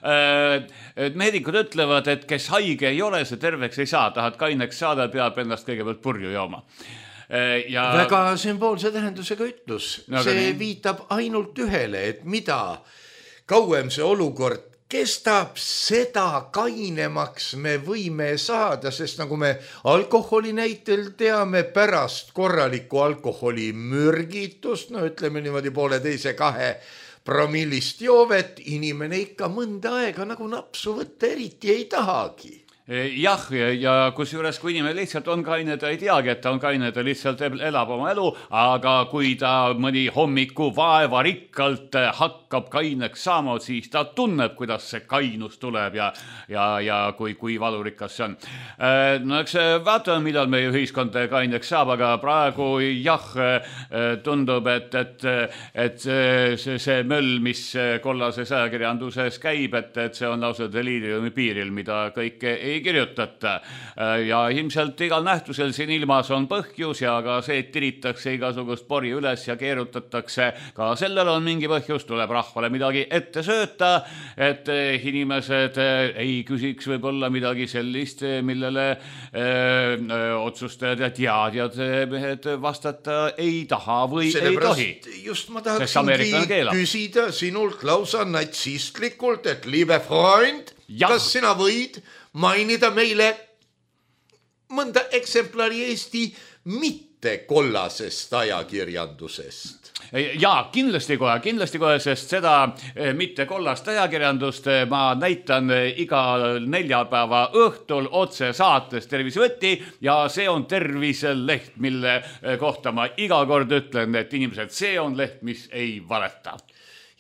Meedikud ütlevad, et kes haige ei ole, see terveks ei saa. Tahad kaineks saada, peab ennast kõigepealt purju jooma. Väga sümboolse tähendusega ütlus. See viitab ainult ühele, et mida kauem see olukord kestab, seda kainemaks me võime saada, sest nagu me alkoholi näitel teame, pärast korralikku alkoholi mürgitust, ütleme niimoodi 1,5–2 promillist joovet, inimene ikka mõnda aega nagu napsu võtta eriti ei tahagi. Jah, ja kusjuures kui inimene lihtsalt on kaine, ta ei teagi, et ta on kaine, ta lihtsalt elab oma elu, aga kui ta mõni hommiku vaevarikkalt hakkab kaineks saama, siis ta tunneb, kuidas see kainus tuleb ja kui valurikas see on. Eks vaatame, millal meie ühiskond kaineks saab, aga praegu jah, tundub, et see möll, mis kollases ajakirjanduses käib, et see on lausa deliiriumi piiril, mida kõike ei kirjutata. Ja ilmselt igal nähtusel siin ilmas on põhjus ja ka see, et tiritakse igasugust pori üles ja keerutatakse. Ka sellel on mingi põhjus, tuleb rahvale midagi ette sööta, et inimesed ei küsiks võib-olla midagi sellist, millele otsustajad ja teadjad mehed vastata ei taha või ei tohi. Just ma tahaksingi küsida sinult lausa natsistlikult, et liebe Freund, kas sina võid mainida meile mõnda eksemplari Eesti mitte kollasest ajakirjandusest? Jaa, kindlasti kohe, sest seda mitte kollast ajakirjandust ma näitan igal neljapäeva õhtul otse saates Tervisevõti ja see on Terviseleht, mille kohta ma iga kord ütlen, et inimesed, see on leht, mis ei valeta.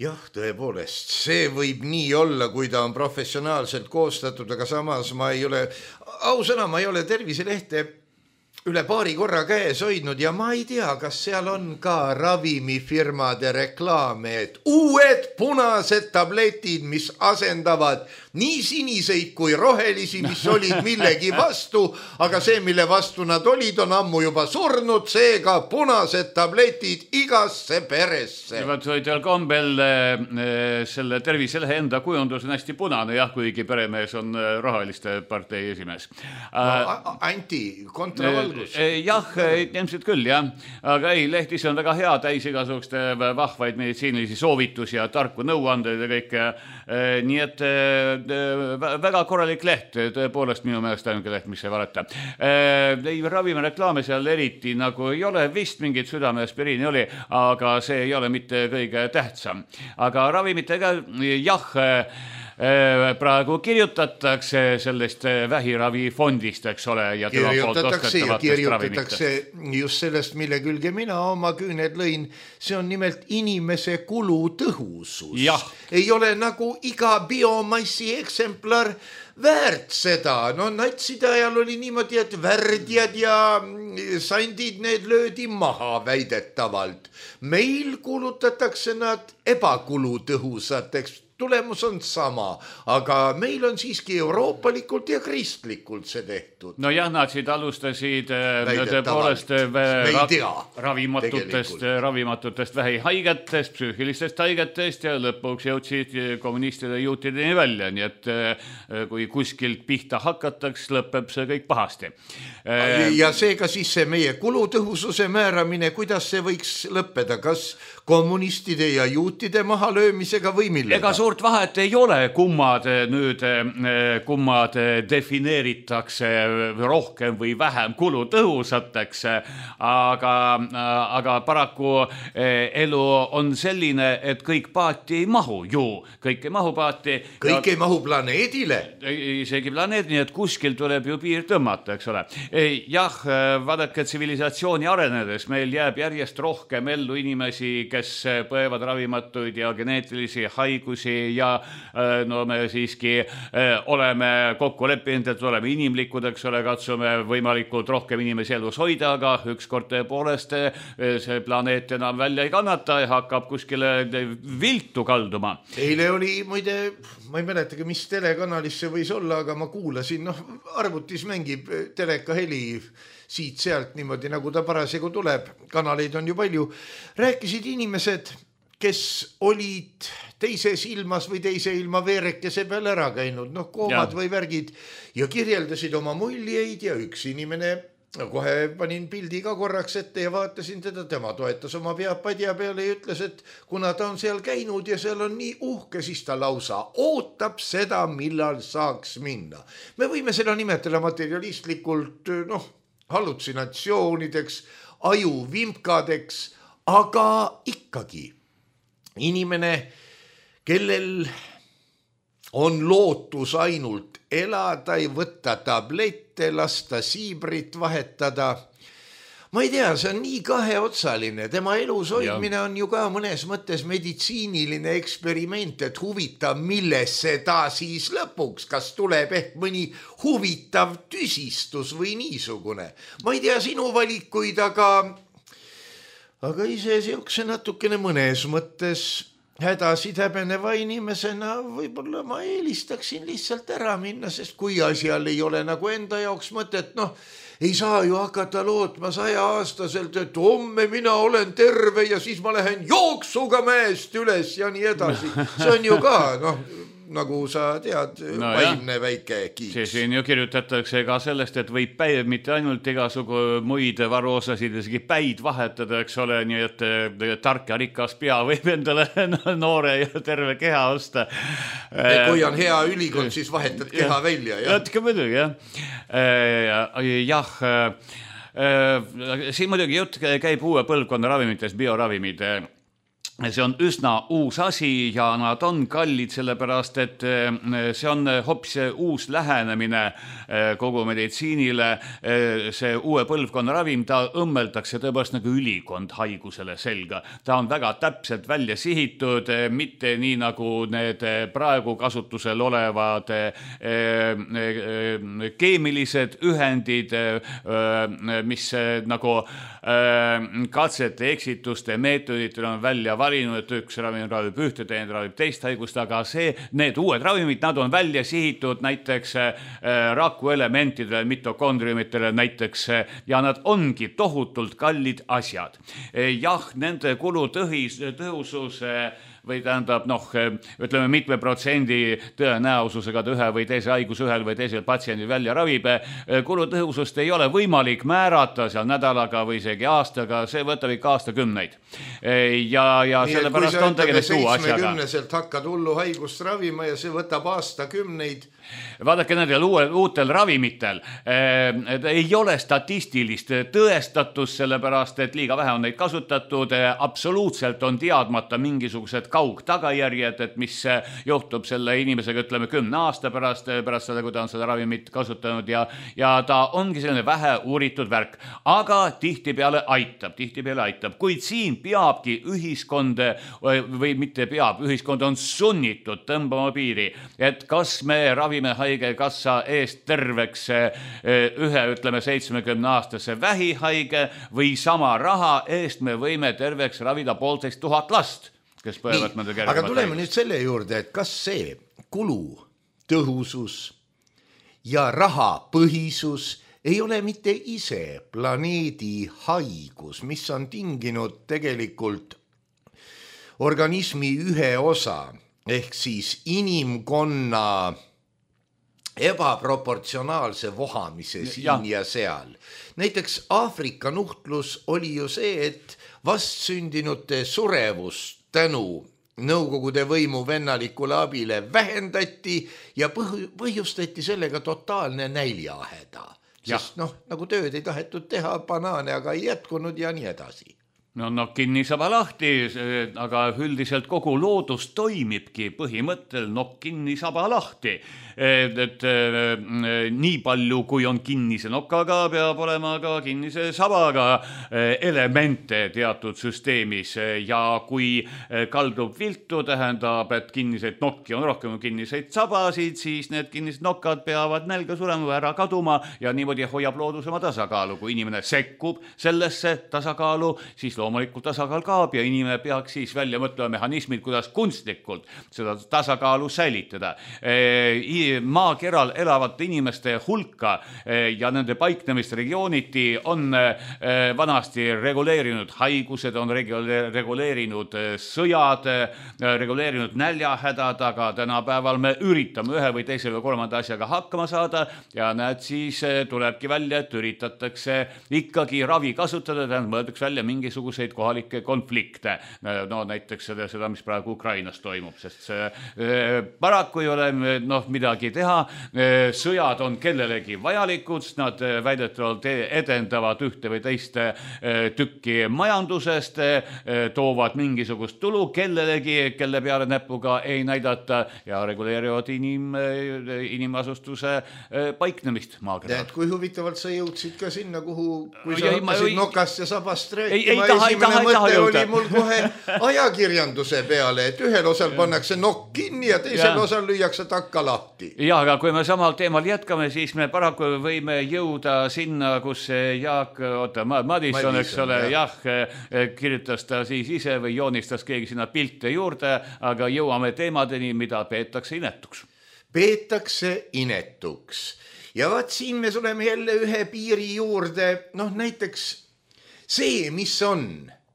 jah, tõepoolest, see võib nii olla, kui ta on professionaalselt koostatud, aga samas ma ei ole, ausõna, ma ei ole terviselehte üle paari korra käes hoidnud ja ma ei tea, kas seal on ka ravimifirmade reklaame, et uued punased tabletid, mis asendavad nii siniseid kui rohelisi, mis olid millegi vastu, aga see, mille vastu nad olid, on ammu juba surnud, seega punased tabletid igasse peresse. Vaat teil kombel selle terviselehe enda kujundus on hästi punane, jah, kuigi peremees on roheliste partei esimees. Anti, kontravalgus. Jah, ilmselt küll, jah. Aga ei, leht ise on väga hea, täis igasuguste vahvaid meditsiinilisi soovitusi ja tarku nõuandeid ja kõike. Nii et väga korralik leht, tõepoolest minu meelest ainuke leht, mis ei valeta. Ravimireklaame seal eriti nagu ei ole, vist mingit südameaspiriini oli, aga see ei ole mitte kõige tähtsam. Aga ravimitega, jah, praegu kirjutatakse sellest vähiravifondist, eks ole, ja kirjutatakse just sellest, mille külge mina oma küüned lõin. See on nimelt inimese kulutõhusus. Ei ole nagu iga biomassi eksemplar väärt seda. No natside ajal oli niimoodi, et värdjad ja sandid need löödi maha väidetavalt. Meil kuulutatakse nad ebakulutõhusateks. Tulemus on sama, aga meil on siiski euroopalikult ja kristlikult see tehtud. No jah, natsid alustasid tõepoolest ravimatutest vähihaigetest, psüühilistest haigetest ja lõpuks jõudsid kommunistide juutideni välja, nii et kui kuskilt pihta hakataks, lõpeb see kõik pahasti. Ja seega siis see meie kulutõhususe määramine, kuidas see võiks lõppeda, kas kommunistide ja juutide mahalöömisega või millega? Ega suurt vahet ei ole, kummad defineeritakse rohkem või vähem kulutõhusateks, aga paraku elu on selline, et kõik paati ei mahu ju. Kõik ei mahu paati. Kõik ei mahu planeedile. Isegi planeed, nii et kuskil tuleb ju piir tõmmata, eks ole. Jah, vaadake, tsivilisatsiooni arenedes meil jääb järjest rohkem ellu inimesi, kes põevad ravimatuid ja geneetilisi haigusi ja no me siiski oleme kokku leppinud, et oleme inimlikud, eks ole, katsume võimalikult rohkem inimesi elus hoida, aga ükskord tõepoolest see planeet enam välja ei kannata ja hakkab kuskile viltu kalduma. Eile oli, muide, ma ei mäletagi, mis telekanalis see võis olla, aga ma kuulasin, arvutis mängib teleka heli siit-sealt niimoodi, nagu ta parasjagu tuleb. Kanaleid on ju palju. Rääkisid inimesed, kes olid teises ilmas või teise ilma veerekese peal ära käinud, koomad või värgid ja kirjeldasid oma muljeid ja üks inimene, kohe panin pildi ka korraks ette ja vaatasin teda, tema toetas oma pead padja peale ja ütles, et kuna ta on seal käinud ja seal on nii uhke, siis ta lausa ootab seda, millal saaks minna. Me võime seda nimetada materialistlikult, hallutsinatsioonideks, ajuvimkadeks, aga ikkagi inimene, kellel on lootus ainult elada, ei võtta tablette, lasta siibrit vahetada. Ma ei tea, see on nii kaheotsaline. Tema elus hoidmine on ju ka mõnes mõttes meditsiiniline eksperiment, et huvitav, millesse ta siis lõpuks, kas tuleb ehk mõni huvitav tüsistus või niisugune. Ma ei tea sinu valikuid, aga ise siukse natukene mõnes mõttes hädasid häbeneva inimesena võib-olla ma eelistaksin lihtsalt ära minna, sest kui asjal ei ole nagu enda jaoks mõtet, ei saa ju hakata lootma 100-aastaselt, et homme mina olen terve ja siis ma lähen jooksuga mäest üles ja nii edasi. See on ju ka, nagu sa tead, vaimne väike kiiks. Siin ju kirjutatakse ka sellest, et võib mitte ainult igasugu muid varuosasid, isegi päid vahetada, eks ole, nii et tark ja rikas pea võib endale noore ja terve keha osta. Kui on hea ülikond, siis vahetad keha välja. Jätke muidugi, jah. Siin muidugi jutt käib uue põlvkonna ravimitest, bioravimid. see on üsna uus asi ja nad on kallid, sellepärast et see on hoopis uus lähenemine kogu meditsiinile. See uue põlvkonna ravim, ta õmmeldakse tõepoolest nagu ülikond haigusele selga. Ta on väga täpselt välja sihitud, mitte nii nagu need praegu kasutusel olevad keemilised ühendid, mis nagu katsete, eksituste, meetoditel on välja valinud, et üks ravim ravib ühte, teine ravib teist haigust, aga need uued ravimid, nad on välja sihitud näiteks rakuelementidele, mitokondriumitele näiteks ja nad ongi tohutult kallid asjad. Jah, nende kulutõhusus või tähendab, ütleme mitme protsendi tõenäosusega ühe või teise haiguse ühel või teisel patsiendil välja ravib. Kulutõhusust ei ole võimalik määrata seal nädalaga või isegi aastaga, see võtab ikka aastakümneid. Ja sellepärast on tegemist uue asjaga. 70-selt hakkad hullu haigust ravima ja see võtab aastakümneid. Vaadake nendel uutel ravimitel ei ole statistilist tõestatust, sellepärast et liiga vähe on neid kasutatud. Absoluutselt on teadmata mingisugused kaugtagajärjed, et mis juhtub selle inimesega, ütleme 10 aasta pärast seda, kui ta on seda ravimit kasutanud ja ta ongi selline vähe uuritud värk. Aga tihtipeale aitab. Kuid siin peabki ühiskond või mitte peab, ühiskond on sunnitud tõmbama piiri, et kas me ravime haigekassa eest terveks ühe, ütleme 70-aastase vähihaige või sama raha eest me võime terveks ravida 1500 last, kes põevad mõnda kergemat. Aga tuleme nüüd selle juurde, et kas see kulu, tõhusus ja rahapõhisus ei ole mitte ise planeedi haigus, mis on tinginud tegelikult organismi ühe osa ehk siis inimkonna ebaproportsionaalse vohamise siin ja seal. Näiteks Aafrika nuhtlus oli ju see, et vastsündinute surevust tänu Nõukogude võimu vennalikule abile vähendati ja põhjustati sellega totaalne näljahäda. Sest nagu tööd ei tahetud teha, banaane aga ei jätkunud ja nii edasi. No kinnisaba lahti, aga üldiselt kogu loodus toimibki põhimõttel kinnisaba lahti. Et nii palju, kui on kinnise nokaga, peab olema ka kinnise sabaga elemente teatud süsteemis ja kui kaldub viltu, tähendab, et kinniseid nokki on rohkem kinniseid sabasid, siis need kinnised nokkad peavad nälga surema või ära kaduma ja niimoodi hoiab loodus oma tasakaalu. Kui inimene sekkub sellesse tasakaalu, siis loomulikult tasakaal kaob ja inimene peaks siis välja mõtlema mehhanismid, kuidas kunstlikult seda tasakaalu säilitada. Maakeral elavate inimeste hulka ja nende paiknemist regiooniti on vanasti reguleerinud haigused, on reguleerinud sõjad, reguleerinud näljahädad, aga tänapäeval me üritame ühe või teise või kolmanda asjaga hakkama saada ja näed, siis tulebki välja, et üritatakse ikkagi ravi kasutada, mõeldakse välja mingisuguseid kohalikke konflikte. No näiteks seda, mis praegu Ukrainas toimub, sest paraku ei ole midagi teha. Sõjad on kellelegi vajalikud, nad väidetavalt edendavad ühte või teist tükki majandusest, toovad mingisugust tulu kellelegi, kelle peale näpuga ei näidata ja reguleerivad inimasustuse paiknemist maakeral. Kui huvitavalt sa jõudsid ka sinna, kuhu, kui sa hakkasid nokast ja sabast rääkima, esimene mõte oli mul kohe ajakirjanduse peale, et ühel osal pannakse nokk kinni ja teisel osal lüüakse takka lahti. Ja, aga kui me samal teemal jätkame, siis me paraku võime jõuda sinna, kus Jaak Madison, eks ole, kirjutas ta siis ise või joonistas keegi sinna pilte juurde, aga jõuame teemadeni, mida peetakse inetuks. Peetakse inetuks. Ja vaat siin me oleme jälle ühe piiri juurde, näiteks see, mis on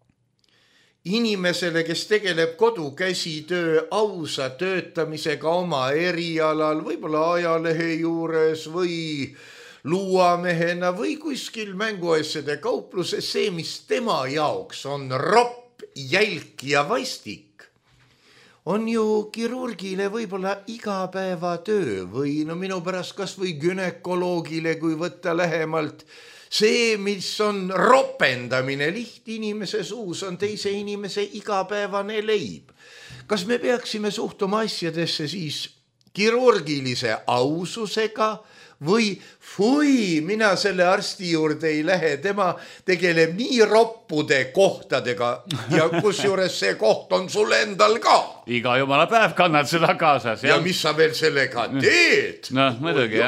inimesele, kes tegeleb kodukäsitöö ausa töötamisega oma erialal, võib-olla ajalehe juures või luuamehena või kuskil mänguasjade kaupluses, see, mis tema jaoks on ropp, jälk ja vastik, on ju kirurgile võib-olla igapäevatöö või minu pärast kas või günekoloogile, kui võtta lähemalt, see, mis on ropendamine lihtinimese suus, on teise inimese igapäevane leib. Kas me peaksime suhtuma asjadesse siis kirurgilise aususega või mina selle arsti juurde ei lähe, tema tegeleb nii roppude kohtadega ja kusjuures see koht on sul endal ka. Iga jumala päev kannad seda kaasas. Ja mis sa veel sellega teed? Noh, muidugi,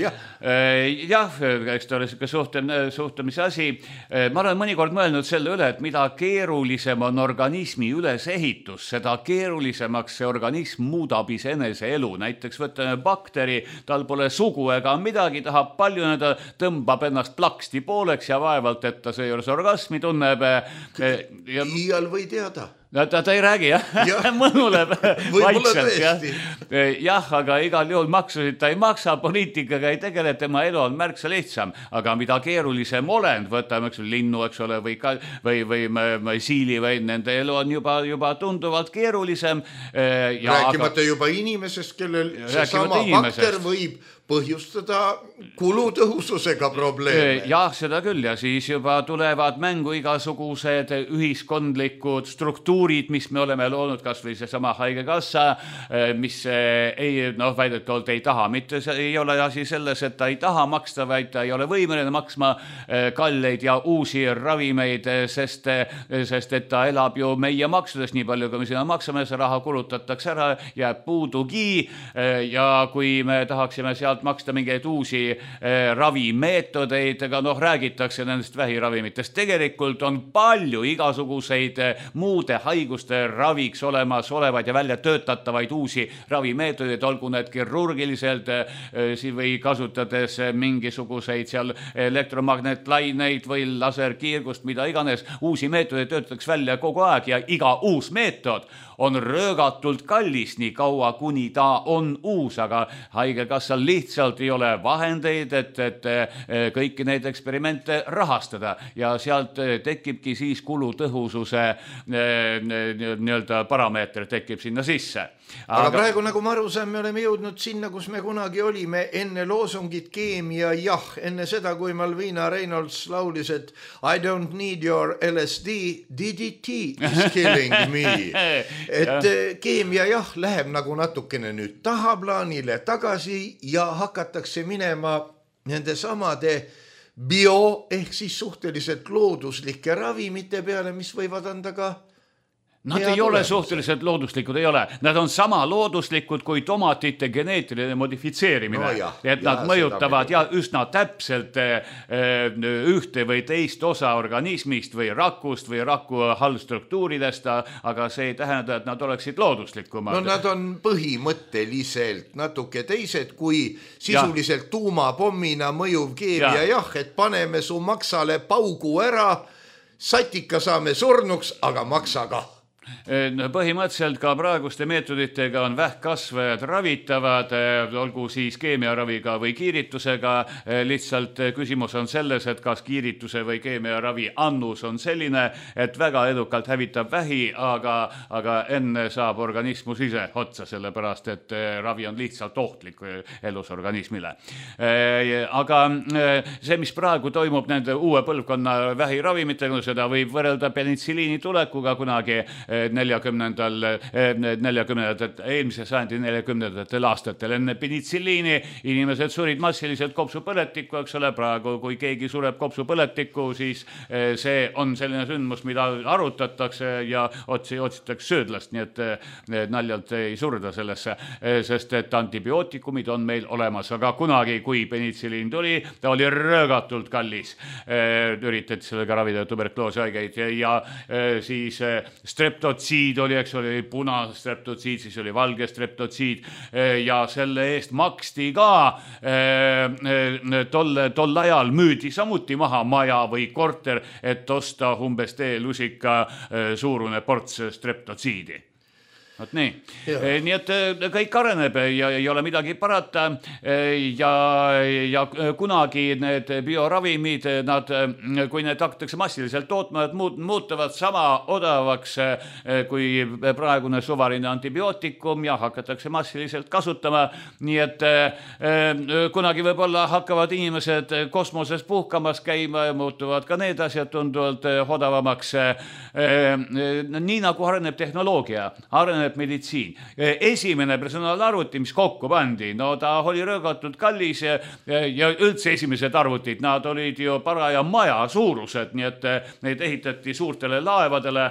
jah, eks ta ole suhtumise asi. Ma olen mõnikord mõelnud selle üle, et mida keerulisem on organismi ülesehitus, seda keerulisemaks see organism muudab iseenese elu. Näiteks võtame bakteri, tal pole sugu ega midagi, tahab palju nende, tõmbab ennast plaksti pooleks ja vaevalt, et ta seejuures orgasmi tunneb. Iial või teada. Ta ei räägi, jah. Mõnuleb vaikselt. Jah, aga igal juhul maksusid ta ei maksa, poliitikaga ei tegele, tema elu on märksa lihtsam. Aga mida keerulisem olend, võtame linnu, eks ole, või siili või nende elu on juba tunduvalt keerulisem. Rääkimata juba inimesest, kellel see sama bakter võib põhjustada kulutõhususega probleeme. Jah, seda küll ja siis juba tulevad mängu igasugused ühiskondlikud struktuurid, mis me oleme loonud, kas või see sama haigekassa, mis väidetavalt ei taha. Mitte ei ole asi selles, et ta ei taha maksta, vaid ta ei ole võimeline maksma kalleid ja uusi ravimeid, sest et ta elab ju meie maksudest nii palju, kui me sinna maksame, see raha kulutatakse ära, jääb puudugi ja kui me tahaksime sealt maksta mingeid uusi ravimeetodeid, ega räägitakse nendest vähiravimitest. Tegelikult on palju igasuguseid muude haiguste raviks olevaid ja välja töötatavaid uusi ravimeetodeid, olgu need kirurgiliselt või kasutades mingisuguseid seal elektromagnetlaineid või laserkiirgust, mida iganes. Uusi meetodeid töötatakse välja kogu aeg ja iga uus meetod on röögatult kallis nii kaua, kuni ta on uus, aga haigekassal lihtsalt ei ole vahendeid, et kõiki neid eksperimente rahastada ja sealt tekibki siis kulutõhususe parameeter tekib sinna sisse. Aga praegu, nagu ma aru saan, me oleme jõudnud sinna, kus me kunagi olime enne loosungit keemia jah, enne seda, kui Malvina Reynolds laulis, et I don't need your LSD, DDT is killing me. Et keemia jah, läheb nagu natukene nüüd tahaplaanile tagasi ja hakatakse minema nende samade bio ehk siis suhteliselt looduslike ravimite peale, mis võivad anda ka Nad ei ole suhteliselt looduslikud, ei ole. Nad on sama looduslikud kui tomatite geneetiline modifitseerimine. Et nad mõjutavad üsna täpselt ühte või teist osa organismist või rakust või raku halvstruktuuridest, aga see ei tähenda, et nad oleksid looduslikumad. No nad on põhimõtteliselt natuke teised kui sisuliselt tuumapommina mõjuv keemia jah, et paneme su maksale paugu ära, satika saame surnuks, aga maksa ka. Põhimõtteliselt ka praeguste meetoditega on vähkkasvajad ravitavad, olgu siis keemiaraviga või kiiritusega. Lihtsalt küsimus on selles, et kas kiirituse või keemiaravi annus on selline, et väga edukalt hävitab vähi, aga enne saab organismus ise otsa, sellepärast et ravi on lihtsalt ohtlik elus organismile. Aga see, mis praegu toimub nende uue põlvkonna vähiravimitega, seda võib võrrelda penitsiliini tulekuga kunagi eelmise sajandi 40. aastatel. Enne penitsiliini inimesed surid massiliselt kopsupõletikku, eks ole, praegu kui keegi sureb kopsupõletikku, siis see on selline sündmus, mida arutatakse ja otsitakse söödlast, nii et naljalt ei surda sellesse, sest et antibiootikumid on meil olemas, aga kunagi, kui penitsiliin tuli, ta oli röögatult kallis. Üritati sellega ravida tuberkuloosihaigeid ja siis streptotsiid oli, eks oli punastreptotsiid, siis oli valge streptotsiid ja selle eest maksti ka tol ajal müüdi samuti maha maja või korter, et osta umbes teelusika suurune ports streptotsiidi. Vot nii. Nii et kõik areneb ja ei ole midagi parata ja kunagi need bioravimid, kui need hakatakse massiliselt tootma, muutuvad sama odavaks kui praegune suvaline antibiootikum ja hakatakse massiliselt kasutama. Nii et kunagi võib-olla hakkavad inimesed kosmoses puhkamas käima ja muutuvad ka need asjad tunduvalt odavamaks. Nii nagu areneb tehnoloogia, areneb meditsiin. Esimene personaalarvuti, mis kokku pandi, no ta oli röögatult kallis ja üldse esimesed arvutid, nad olid ju paraja maja suurused, nii et neid ehitati suurtele laevadele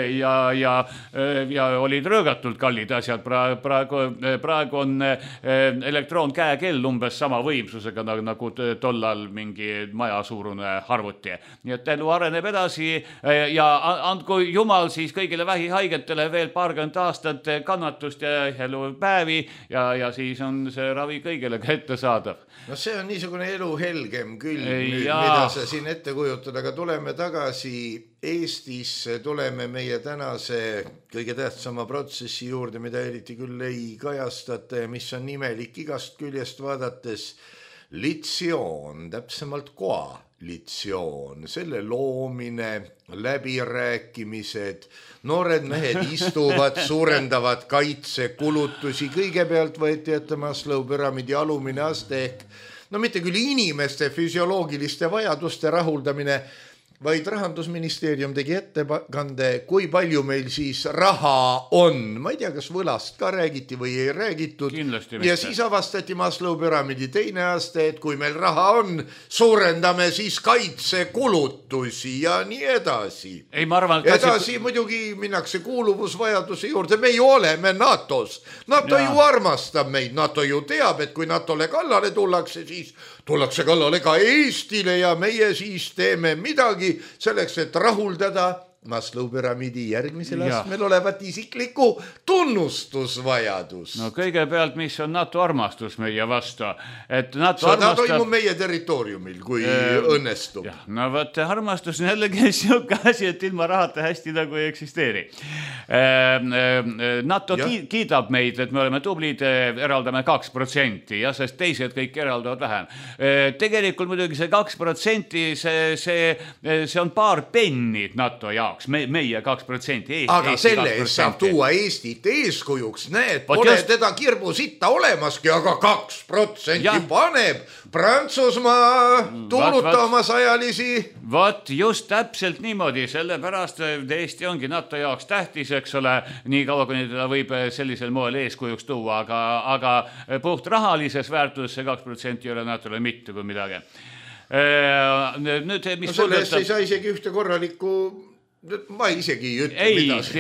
ja olid röögatult kallid asjad. Praegu on elektroonkäekell umbes sama võimsusega nagu tollal mingi maja suurune arvuti. Nii et elu areneb edasi ja andku Jumal siis kõigile vähihaigetele veel paarkümmend aastat kannatust ja elupäevi ja siis on see ravi kõigile kättesaadav. No see on niisugune elu helgem küll, mida sa siin ette kujutad, aga tuleme tagasi Eestisse, tuleme meie tänase kõige tähtsama protsessi juurde, mida eriti küll ei kajastata ja mis on nimelik igast küljest vaadates. Litsioon, täpsemalt koalitsioon, selle loomine, läbirääkimised, noored mehed istuvad, suurendavad kaitsekulutusi, kõigepealt võeti ette Maslow püramiidi alumine aste ehk no mitte küll inimeste füsioloogiliste vajaduste rahuldamine, vaid Rahandusministeerium tegi ettekande, kui palju meil siis raha on. Ma ei tea, kas võlast ka räägiti või ei räägitud. Ja siis avastati Maslow püramiidi teine aste, et kui meil raha on, suurendame siis kaitsekulutusi ja nii edasi. Ei, ma arvan, edasi muidugi minnakse kuuluvusvajaduse juurde. Me ju oleme NATOs. NATO ju armastab meid. NATO ju teab, et kui NATOle kallale tullakse, siis tullakse kallale ka Eestile ja meie siis teeme midagi selleks, et rahuldada Maslow püramiidi järgmisel astmel olevat isiklikku tunnustusvajadus. No kõigepealt, mis on NATO armastus meie vastu? Sõda toimub meie territooriumil, kui õnnestub. No võt, armastus on jällegi siuke asi, et ilma rahata hästi nagu ei eksisteeri. NATO kiidab meid, et me oleme tublid, eraldame 2% ja sest teised kõik eraldavad vähem. Tegelikult muidugi see 2%, see on paar penni NATO jaoks. Meie 2%. Aga selle eest saab tuua Eestit eeskujuks. Näed, pole teda kirbusitta olemaski, aga 2% paneb Prantsusmaa tuuluta oma sajalisi. Vot just täpselt niimoodi, sellepärast Eesti ongi NATO jaoks tähtis, eks ole, nii kaua, kui teda võib sellisel moel eeskujuks tuua, aga puht rahalises väärtuses see 2% ei ole NATO-le mitte kui midagi. Nüüd, mis selle eest ei saa isegi ühte korralikku. Ma isegi ei ütle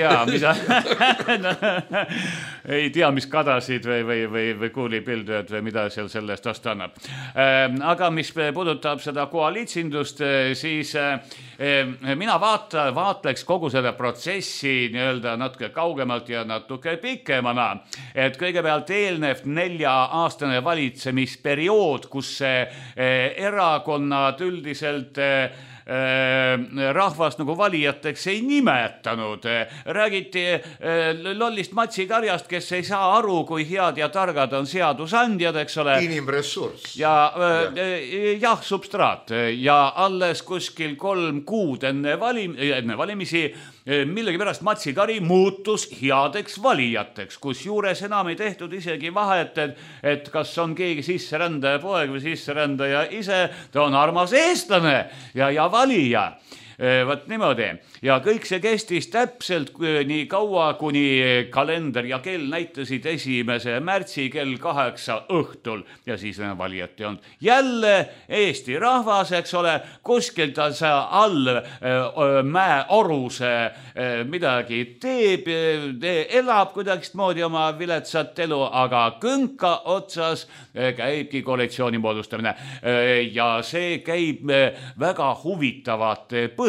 ei tea, mis kadasid või kuulipildujad või mida seal sellest osta annab. Aga mis puudutab seda koaliitsindust, siis mina vaatleks kogu seda protsessi nii-öelda natuke kaugemalt ja natuke pikemana. Et kõigepealt eelnev 4-aastane valitsemisperiood, kus erakonnad üldiselt rahvast nagu valijateks ei nimetanud. Räägiti lollist matsikarjast, kes ei saa aru, kui head ja targad on seadusandjad, eks ole. Inimressurss. Ja substraat. Ja alles kuskil 3 kuud enne valimisi millegi pärast matsikari muutus headeks valijateks, kus juures enam ei tehtud isegi vahet, et kas on keegi sisserändaja poeg või sisserändaja ise, ta on armas eestlane ja valija. Võt niimoodi. Ja kõik see kestis täpselt nii kaua, kuni kalender ja kell näitasid 1. märtsi kell 8 õhtul ja siis valijat ei olnud. Jälle Eesti rahvas, eks ole, kuskilt all mäeoruse midagi teeb, elab kuidagist moodi oma viletsat elu, aga künka otsas käibki koalitsiooni moodustamine ja see käib väga huvitavate põhjustel.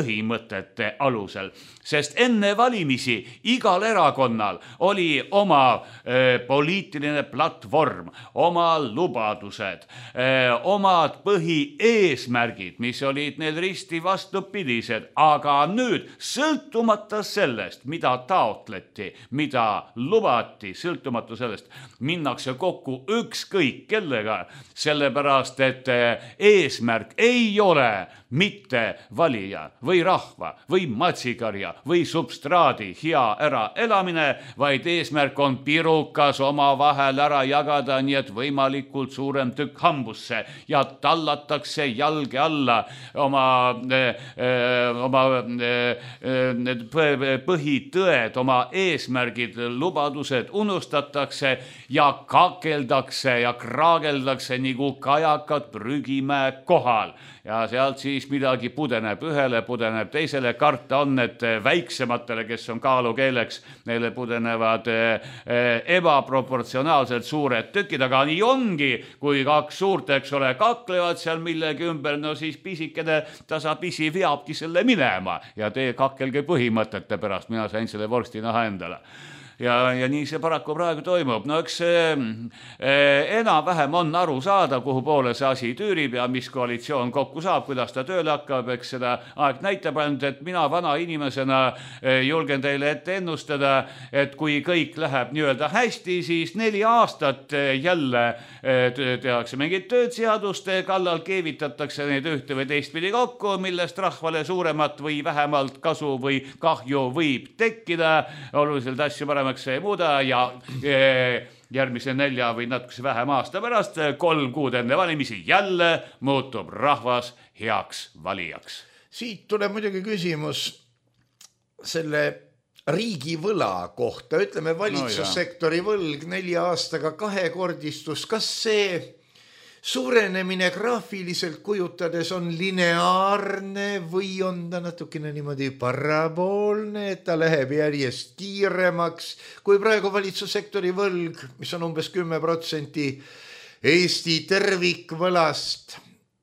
põhimõtete alusel, sest enne valimisi igal erakonnal oli oma poliitiline platvorm, oma lubadused, omad põhieesmärgid, mis olid neil risti vastupidised, aga nüüd sõltumata sellest, mida taotleti, mida lubati, sõltumata sellest, minnakse kokku ükskõik kellega, sellepärast et eesmärk ei ole mitte valija või rahva või matsikarja või substraadi hea äraelamine, vaid eesmärk on pirukas omavahel ära jagada, nii et võimalikult suurem tükk hambusse ja tallatakse jalge alla oma põhitõed, oma eesmärgid, lubadused unustatakse ja kakeldakse ja kraageldakse nagu kajakad prügimäe kohal. Ja sealt siis midagi pudeneb ühele, pudeneb teisele. Karta on, et väiksematele, kes on kaalukeeleks, neile pudenevad ebaproportsionaalselt suured tükid, aga nii ongi, kui kaks suurt, eks ole, kaklevad seal millegi ümber, no siis pisikene tasapisi veabki selle minema ja te kakkelge põhimõtete pärast, mina sain selle vorstinaha endale. Ja nii see paraku praegu toimub. No eks enam-vähem on aru saada, kuhu poole see asi tüürib ja mis koalitsioon kokku saab, kuidas ta tööle hakkab, eks seda aeg näitab ainult, et mina vana inimesena julgen teile ette ennustada, et kui kõik läheb nii-öelda hästi, siis 4 aastat jälle tehakse mingid tööd seaduste kallal, keevitatakse neid ühte või teistpidi kokku, millest rahvale suuremat või vähemalt kasu või kahju võib tekkida, oluliselt asju paremaks ei muuda ja järgmise 4 või natukese vähem aasta pärast, 3 kuud enne valimisi jälle muutub rahvas heaks valijaks. Siit tuleb muidugi küsimus selle riigi võla kohta. Ütleme, valitsussektori võlg 4 aastaga 2-kordistus. Kas see suurenemine graafiliselt kujutades on lineaarne või on ta natukene niimoodi paraboolne, et ta läheb järjest kiiremaks, kui praegu valitsussektori võlg, mis on umbes 10% Eesti tervikvõlast,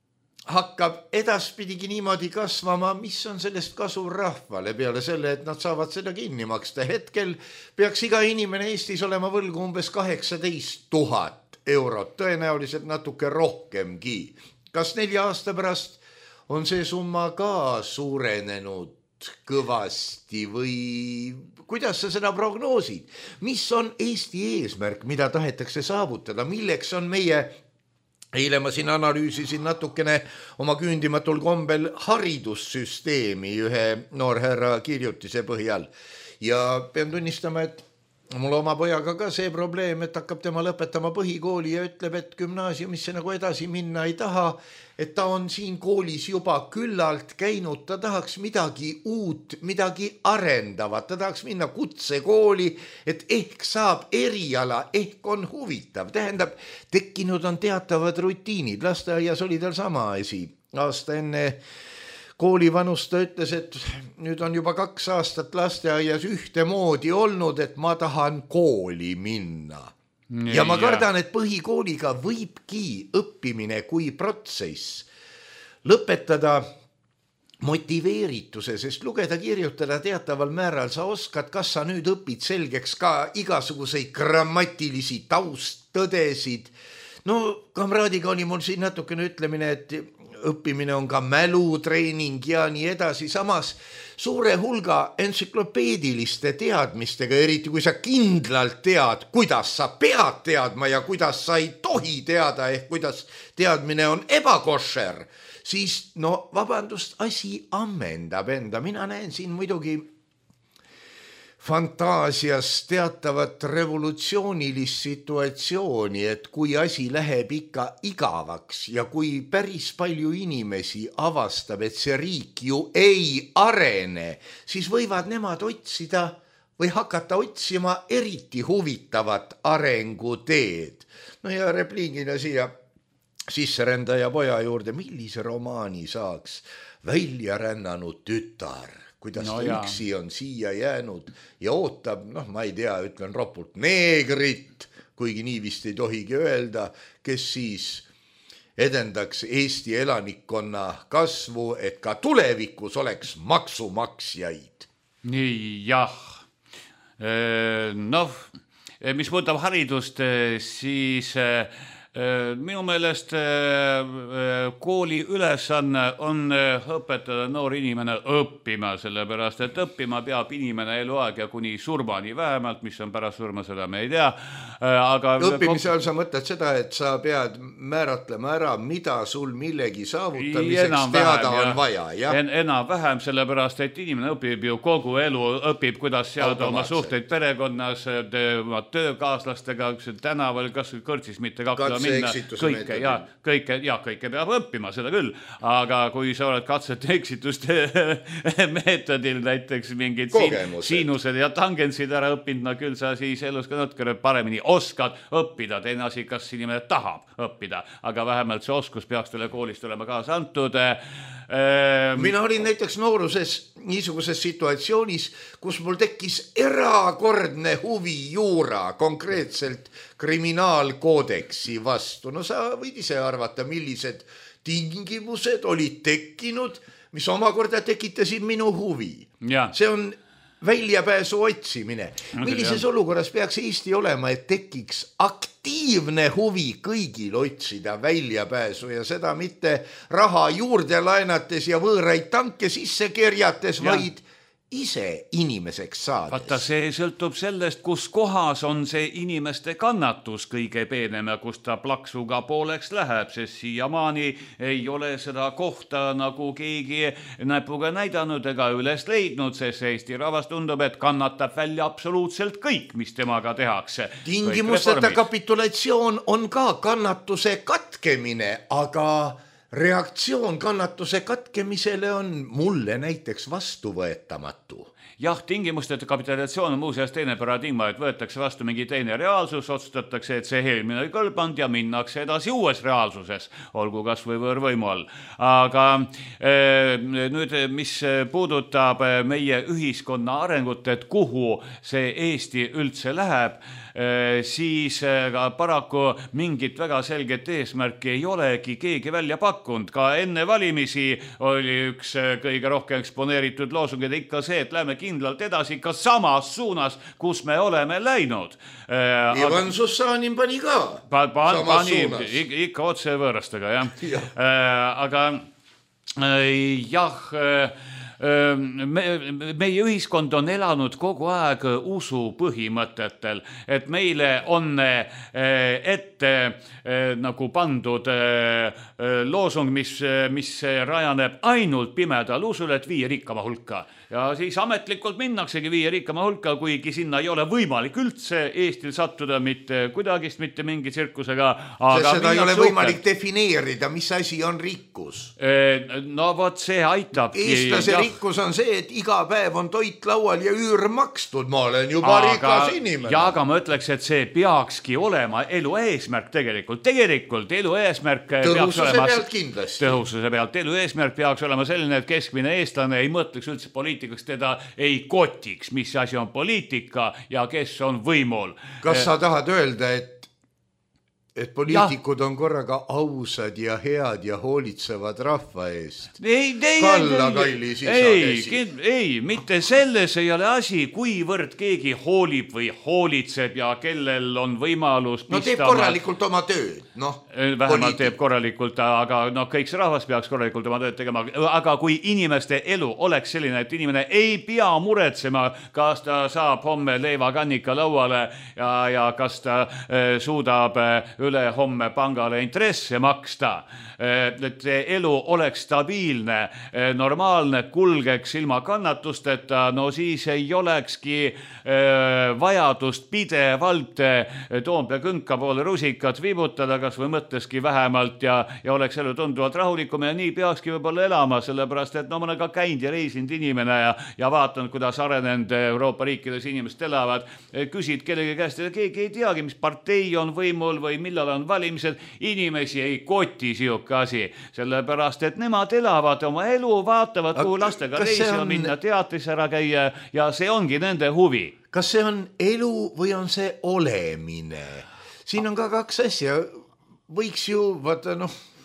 hakkab edaspidigi niimoodi kasvama, mis on sellest kasu rahvale peale selle, et nad saavad seda kinni maksta. Hetkel peaks iga inimene Eestis olema võlgu umbes 18 000 eurot, tõenäoliselt natuke rohkemgi. Kas 4 aasta pärast on see summa ka suurenenud kõvasti või kuidas sa seda prognoosid? Mis on Eesti eesmärk, mida tahetakse saavutada, milleks on meie, eile ma siin analüüsisin natukene oma küündimatul kombel haridussüsteemi ühe noorherra kirjutise põhjal ja pean tunnistama, et mul oma pojaga ka see probleem, et hakkab tema lõpetama põhikooli ja ütleb, et gümnaasiumisse nagu edasi minna ei taha, et ta on siin koolis juba küllalt käinud, ta tahaks midagi uut, midagi arendavat, ta tahaks minna kutsekooli, et ehk saab eriala, ehk on huvitav. Tähendab, tekkinud on teatavad rutiinid, lasteaias oli tal sama asi. Aasta enne koolivanust ta ütles, et nüüd on juba 2 aastat lasteaias ühtemoodi olnud, et ma tahan kooli minna. Ja ma kardan, et põhikooliga võibki õppimine kui protsess lõpetada motiveerituse, sest lugeda, kirjutada teataval määral sa oskad, kas sa nüüd õpid selgeks ka igasuguseid grammatilisi tausttõdesid. No kamraadiga oli mul siin natukene ütlemine, et õppimine on ka mälutreening ja nii edasi, samas suure hulga entsüklopeediliste teadmistega, eriti kui sa kindlalt tead, kuidas sa pead teadma ja kuidas sa ei tohi teada, ehk kuidas teadmine on ebakošer, siis no vabandust, asi ammendab enda. Mina näen siin muidugi fantaasias teatavat revolutsioonilist situatsiooni, et kui asi läheb ikka igavaks ja kui päris palju inimesi avastab, et see riik ju ei arene, siis võivad nemad otsida või hakata otsima eriti huvitavat arenguteed. No ja repliigina siia sisserändaja poja juurde, millise romaani saaks välja rännanud tütar, kuidas ta üksi on siia jäänud ja ootab, ma ei tea, ütlen ropult, neegrit, kuigi nii vist ei tohigi öelda, kes siis edendaks Eesti elanikkonna kasvu, et ka tulevikus oleks maksumaksjaid. Nii, jah. Noh, mis puudutab haridust, siis minu meelest kooli ülesanne on õpetada noor inimene õppima, sellepärast, et õppima peab inimene eluaeg ja kuni surmani vähemalt, mis on pärast surma, seda me ei tea. Aga õppimise all sa mõtled seda, et sa pead määratlema ära, mida sul millegi saavutamiseks teada on vaja. Enam-vähem, sellepärast, et inimene õpib ju kogu elu, õpib, kuidas seada oma suhteid perekonnas, töökaaslastega, tänaval, kas kõrtsis mitte kakla minna, kõike peab õppima, seda küll, aga kui sa oled katsete eksituste meetodil näiteks mingid siinused ja tangentsid ära õppinud, no küll sa siis elus ka natuke paremini oskad õppida, teine asi, kas inimene tahab õppida, aga vähemalt see oskus peaks talle koolist olema kaasa antud. Mina olin näiteks nooruses niisuguses situatsioonis, kus mul tekkis erakordne huvi juura, konkreetselt kriminaalkoodeksi vastu. No sa võid ise arvata, millised tingimused olid tekkinud, mis omakorda tekitasid minu huvi. See on väljapääsu otsimine. Millises olukorras peaks Eesti olema, et tekiks aktiivne huvi kõigil otsida väljapääsu ja seda mitte raha juurde laenates ja võõraid tanke sisse kerjates, vaid ise inimeseks saades. Vaata, see sõltub sellest, kus kohas on see inimeste kannatus kõige peenem ja kus ta plaksuga pooleks läheb, sest siiamaani ei ole seda kohta nagu keegi näpuga näidanud ega üles leidnud, sest Eesti rahvas tundub, et kannatab välja absoluutselt kõik, mis temaga tehakse. Tingimusteta kapitulatsioon on ka kannatuse katkemine, aga reaktsioon kannatuse katkemisele on mulle näiteks vastuvõetamatu. Jah, tingimusteta kapitulatsioon on muuseas teine paradigma, et võetakse vastu mingi teine reaalsus, otsustatakse, et see eelmine ei kõlbanud ja minnakse edasi uues reaalsuses, olgu kas või võõrvõimu all. Aga nüüd, mis puudutab meie ühiskonna arengut, et kuhu see Eesti üldse läheb, siis paraku mingit väga selget eesmärki ei olegi keegi välja pakkunud. Ka enne valimisi oli üks kõige rohkem eksponeeritud loosungid ikka see, et lähme kindlalt edasi ka samas suunas, kus me oleme läinud. Ivan Sussanin pani ka samas suunas. Ikka otse võõrastega, jah. Aga jah, meie ühiskond on elanud kogu aeg usu põhimõtetel, et meile on ette nagu pandud loosung, mis rajaneb ainult pimedal usul, et 5 rikkama hulka. Ja siis ametlikult minnaksegi 5 rikkama hulka, kuigi sinna ei ole võimalik üldse Eestil sattuda mitte kuidagist, mitte mingi tsirkusega. Seda ei ole võimalik defineerida, mis asi on rikkus. No vot, see aitabki. Eestlase rikkus on see, et iga päev on toit laual ja üür makstud. Ma olen juba rikas inimene. Ja aga ma ütleks, et see peakski olema elu eesmärk tegelikult. Tegelikult elu eesmärk peaks olema... pealt kindlasti. Tõhususe pealt. Elu eesmärk peaks olema selline, et keskmine eestlane ei mõtleks üldse poliitikaks, teda ei kotiks, mis asi on poliitika ja kes on võimul. Kas sa tahad öelda, et poliitikud on korraga ausad ja head ja hoolitsevad rahva eest? Kalla kallis isa käsi. Ei, mitte selles ei ole asi, kuivõrd keegi hoolib või hoolitseb ja kellel on võimalus no teeb korralikult oma tööd. Vähemalt teeb korralikult, aga kõik see rahvas peaks korralikult oma tööd tegema. Aga kui inimeste elu oleks selline, et inimene ei pea muretsema, kas ta saab homme leivakannika lauale ja kas ta suudab üle homme pangale intresse maksta, et elu oleks stabiilne, normaalne, kulgeks ilma kannatusteta, no siis ei olekski vajadust pidevalt Toompea künka poole rusikat viibutada, kas või mõtteski vähemalt ja oleks elu tunduvalt rahulikum ja nii peakski võib-olla elama, sellepärast, et ma olen ka käinud ja reisinud inimene ja vaatanud, kuidas arenenud Euroopa riikides inimesed elavad, küsid kellegi käest ja keegi ei teagi, mis partei on võimul või millal on valimised, inimesi ei koti siuke asi, sellepärast, et nemad elavad oma elu, vaatavad, kuhu lastega reisima minna, teatris ära käia ja see ongi nende huvi. Kas see on elu või on see olemine? Siin on ka 2 asja. Võiks ju, vaata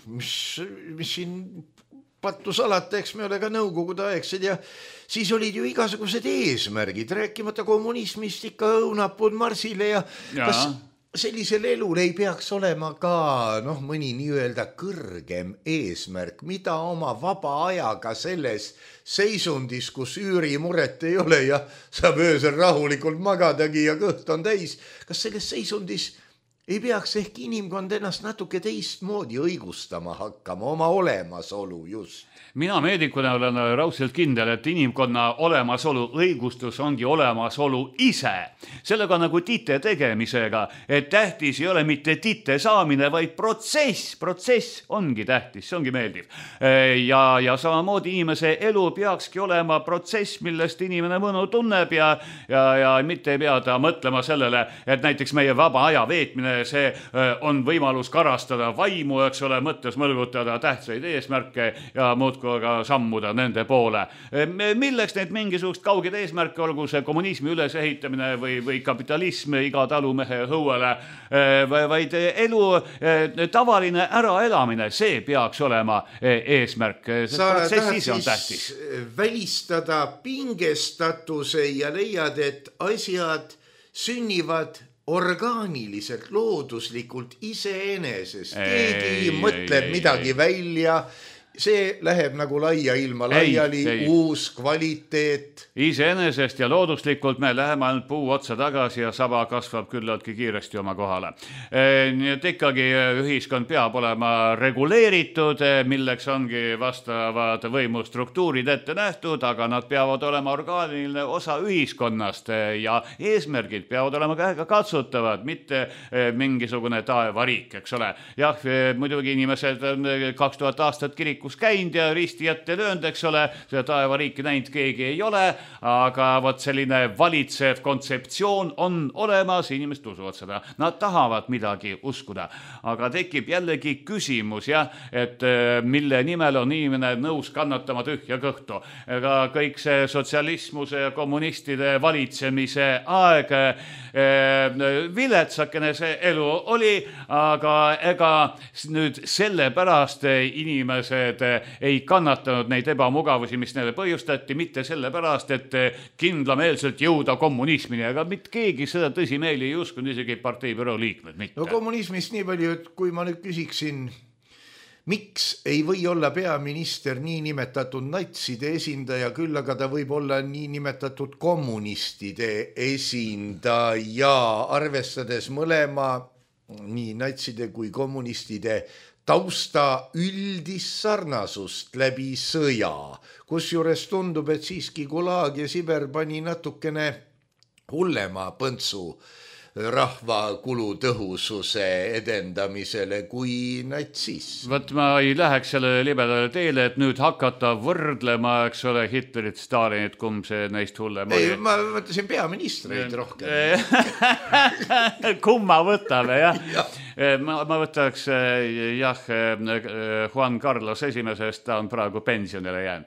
mis siin pattu salata, eks me ole ka nõukogude aegsed ja siis olid ju igasugused eesmärgid, rääkimata kommunismist ikka õunapud marsile ja kas sellisel elul ei peaks olema ka mõni nii-öelda kõrgem eesmärk, mida oma vaba ajaga selles seisundis, kus üürimuret ei ole ja saab öösel rahulikult magadagi ja kõht on täis, kas selles seisundis ei peaks ehk inimkond ennast natuke teistmoodi õigustama hakkama, oma olemasolu just? Mina meedikuna olen raudselt kindel, et inimkonna olemasolu õigustus ongi olemasolu ise. Sellega nagu tite tegemisega, et tähtis ei ole mitte tite saamine, vaid protsess ongi tähtis, see ongi meeldiv. Ja samamoodi inimese elu peakski olema protsess, millest inimene mõnu tunneb ja mitte ei peada mõtlema sellele, et näiteks meie vaba aja veetmine, see on võimalus karastada vaimu, eks ole, mõttes mõlgutada tähtsaid eesmärke ja muudku aga sammuda nende poole. Milleks neid mingisugust kauged eesmärke, olgu see kommunismi ülesehitamine või kapitalism iga talumehe hõuele, vaid elu tavaline äraelamine, see peaks olema eesmärk. Sa tahad siis välistada pingestatuse ja leiad, et asjad sünnivad orgaaniliselt, looduslikult iseenesest. Keegi mõtleb midagi välja, see läheb nagu laia ilma laiali, uus kvaliteet. Iseenesest ja looduslikult me läheme ainult puu otsa tagasi ja saba kasvab küllaltki kiiresti oma kohale. Nii et ikkagi ühiskond peab olema reguleeritud, milleks ongi vastavad võimustruktuurid ette nähtud, aga nad peavad olema orgaaniline osa ühiskonnast ja eesmärgid peavad olema käega katsutavad, mitte mingisugune taevariik, eks ole. Jah, muidugi inimesed 2000 aastat kirikus käinud ja risti ette löönud, eks ole, seda taevariiki näinud keegi ei ole, aga vot selline valitsev kontseptsioon on olemas, inimesed usuvad seda. Nad tahavad midagi uskuda, aga tekib jällegi küsimus, et mille nimel on inimene nõus kannatama tühja kõhtu. Ega kõik see sotsialismuse ja kommunistide valitsemise aeg, viletsakene see elu oli, aga ega nüüd selle pärast inimesed ei kannatanud neid ebamugavusi, mis neile põhjustati, mitte selle pärast, et kindlameelselt jõuda kommunismini, aga mitte keegi seda tõsimeeli ei uskunud, isegi parteibüroo liikmed mitte. No kommunismist nii palju, et kui ma nüüd küsiksin, miks ei või olla peaminister niinimetatud natside esindaja, küll aga ta võib olla niinimetatud kommunistide esindaja, arvestades mõlema nii natside kui kommunistide tausta üldist sarnasust läbi sõja, kus juures tundub, et siiski Gulag ja Siber pani natukene hullema põntsu rahva kulutõhususe edendamisele kui natsism. Võt ma ei läheks sellele libedale teele, et nüüd hakata võrdlema, eks ole, Hitlerit, Stalinit, kumb see neist hullem oli. Ei, ma mõtlesin peaministreid rohkem. Kumma võtame, jah. Ma võtaks Juan Carlos esimesest, ta on praegu pensionile jäänud.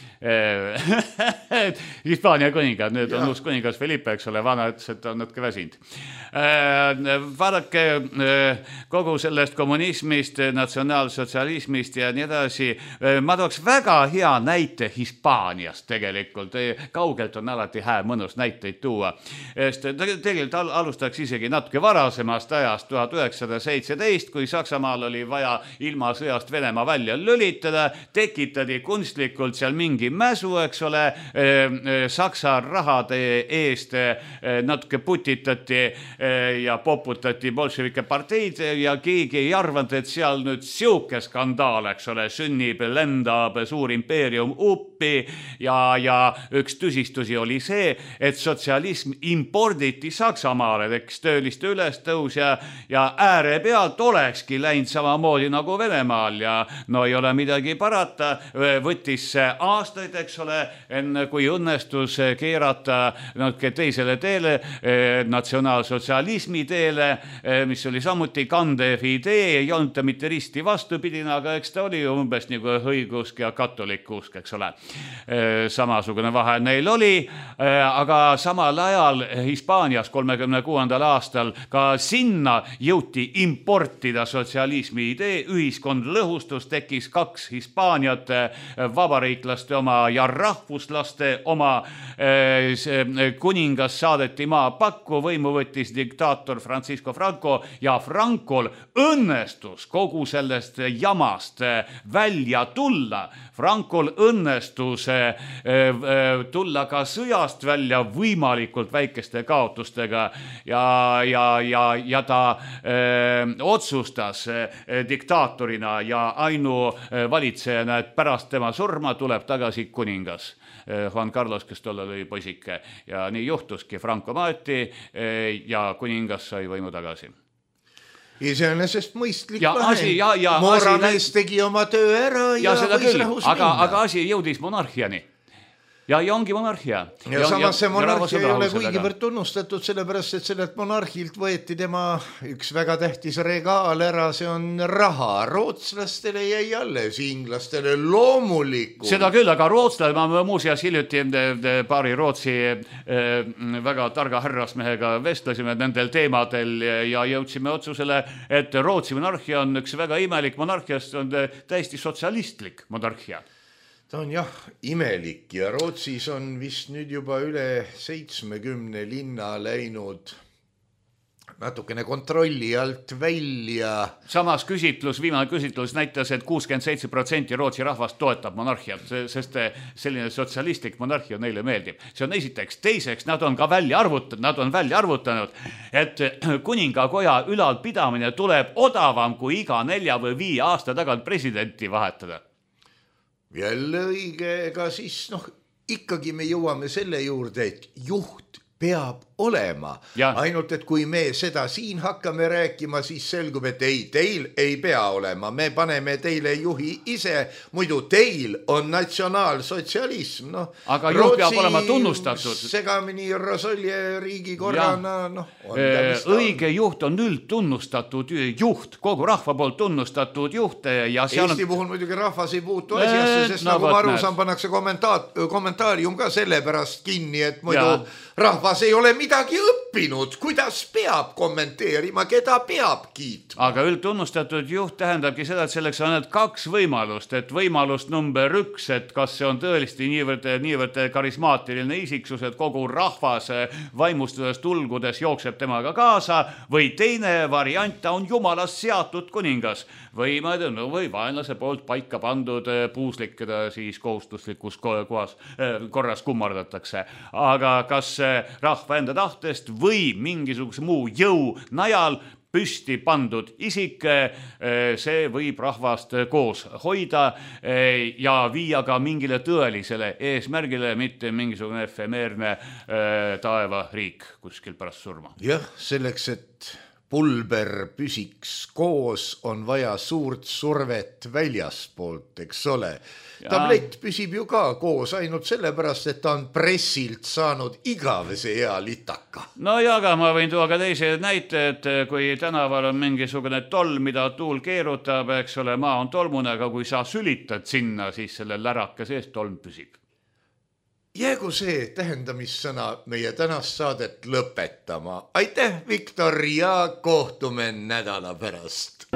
Hispaania kuningas, nüüd on uus kuningas Felipe, eks ole, vana ütles, et on natuke väsinud. Vaadake kogu sellest kommunismist, natsionaalsotsialismist ja nii edasi. Ma tooks väga hea näite Hispaaniast tegelikult. Kaugelt on alati hää mõnus näiteid tuua. Tegelikult alustaks isegi natuke varasemast ajast, 1917, kui Saksamaal oli vaja ilma sõjast Venemaa välja lülitada, tekitati kunstlikult seal mingi mäsu, eks ole, Saksa rahade eest natuke putitati ja poputati bolševike parteid ja keegi ei arvanud, et seal nüüd siuke skandaal, eks ole, sünnib, lendab suur impeerium uppi ja üks tüsistusi oli see, et sotsialism imporditi Saksamaale, tekkis tööliste ülestõus ja ääre pealt olekski läinud samamoodi nagu Venemaal ja no ei ole midagi parata, võttis aastaid, eks ole, enne kui õnnestus keerata teisele teele, natsionaalsotsialismi teele, mis oli samuti kandev idee, ei olnud ta mitte risti vastupidine, aga eks ta oli umbes nagu õigusk ja katolik usk, eks ole. Samasugune vahe neil oli, aga samal ajal Hispaanias 36. aastal ka sinna jõuti importida sotsialismi idee, ühiskond lõhustus, tekkis 2 Hispaaniat, vabariiklaste oma ja rahvuslaste oma. Kuningas saadeti maa pakku, võimu võttis diktaator Francisco Franco ja Francol õnnestus kogu sellest jamast välja tulla. Francol õnnestus tulla ka sõjast välja võimalikult väikeste kaotustega ja ta otsustas diktaatorina ja ainuvalitsejana, et pärast tema surma tuleb tagasi kuningas Juan Carlos, kes tollal oli poisike, ja nii juhtuski, Franco maeti ja kuningas sai võimu tagasi. Iseenesest mõistlik lahend. Mooramees tegi oma töö ära ja võis rahus minna. Aga asi jõudis monarhiani. Ja ongi monarhia. Ja samas see monarhia ei ole kuigivõrd tunnustatud, sellepärast, et sellelt monarhilt võeti tema üks väga tähtis regaal ära, see on raha. Rootslastele jäi alles, inglastele loomulikult. Seda küll, aga rootslased, ma muuseas hiljuti paari Rootsi väga targa härrasmehega vestlesime nendel teemadel ja jõudsime otsusele, et Rootsi monarhia on üks väga imelik monarhia, see on täiesti sotsialistlik monarhia. Ta on jah imelik ja Rootsis on vist nüüd juba üle 70 linna läinud natukene kontrolli alt välja. Samas viimane küsitlus näitas, et 67% Rootsi rahvast toetab monarhiat, sest selline sotsialistlik monarhia neile meeldib. See on esiteks. Teiseks, nad on välja arvutanud, et kuningakoja ülalpidamine tuleb odavam kui iga 4 või 5 aasta tagant presidenti vahetada. Jälle õige, ega siis ikkagi me jõuame selle juurde, et juht peab olema. Ainult, et kui me seda siin hakkame rääkima, siis selgub, et teil ei pea olema. Me paneme teile juhi ise, muidu teil on natsionaalsotsialism. Aga juht peab olema tunnustatud. Segamini Rosolje riigikorrana. Õige juht on üldtunnustatud juht, kogu rahva poolt tunnustatud juht. Eesti puhul muidugi rahvas ei puutu asjasse, sest nagu ma aru saan, pannakse kommentaarium ka sellepärast kinni, et muidu rahvas ei ole midagi õppinud, kuidas peab kommenteerima, keda peab kiitma. Aga üldtunnustatud juht tähendabki seda, et selleks on ainult 2 võimalust, et võimalus number 1, et kas see on tõelisti niivõrd karismaatiline isiksus, et kogu rahvas vaimustudes tulgudes jookseb temaga kaasa, või teine variant, ta on jumalast seatud kuningas või vaenlase poolt paika pandud puuslik, keda siis kohustuslikus korras kummardatakse. Aga kas rahva enda tahtest või mingisuguse muu jõu najal püsti pandud isik, see võib rahvast koos hoida ja viia ka mingile tõelisele eesmärgile, mitte mingisugune efemeerne taevariik kuskil pärast surma. Jah, selleks, et pulber püsiks koos, on vaja suurt survet väljaspoolt, eks ole. Tablett püsib ju ka koos ainult sellepärast, et ta on pressilt saanud igavese hea litaka. No ja, aga ma võin tuua ka teise näite, et kui tänaval on mingisugune tolm, mida tuul keerutab, eks ole, maa on tolmune, aga kui sa sülitad sinna, siis selle lärake sees tolm püsib. Jäägu see tähendamissõna meie tänast saadet lõpetama. Aitäh, Viktor, ja kohtume nädala pärast.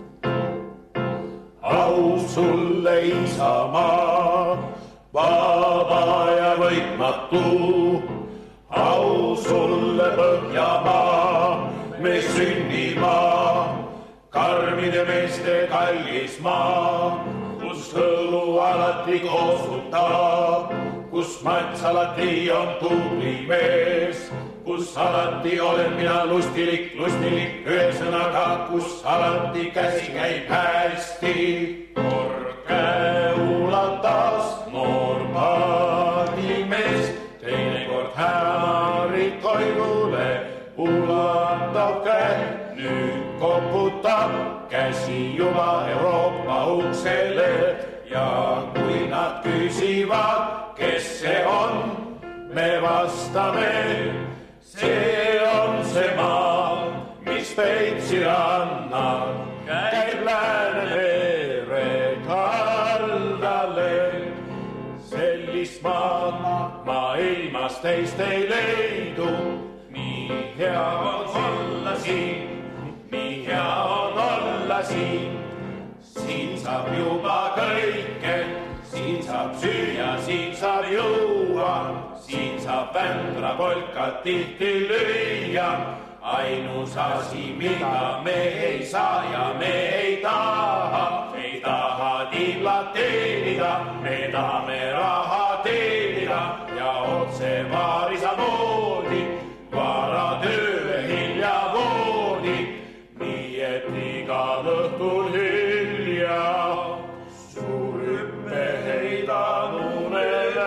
Au sulle Isamaa, vaba ja võitmatu. Au sulle Põhjamaa, me sünnimaa, karmide meeste kallis maa, kus hõlu alati koosutab. Kus mats alati on tubli mees, kus alati olen mina lustilik, ühesõnaga, kus alati käsi käib hästi. Kord käe ulatas noor paadimees, teinekord hämarid koidule ulatab käe. Nüüd koputab käsi juba Euroopa uksele ja kui nad küsivad, kes see on, me vastame, see on see maa, mis Peipsi rannal käib Läänemere kaldale. Sellist maad maailmas kas teist ei leidu. Nii hea on olla siin, nii hea on olla siin. Siin saab juba kõike, siin saab süüa, siin saab juua. Siin saab vändra polkat tihti lüüa. Ainus asi, mida me ei saa ja me ei taha tiiblat teenida, me tahame raha teenida ja otse vaarisa moodi, vara töö hilja voodi, nii et igal õhtul hilja suur hüppe heidan unele,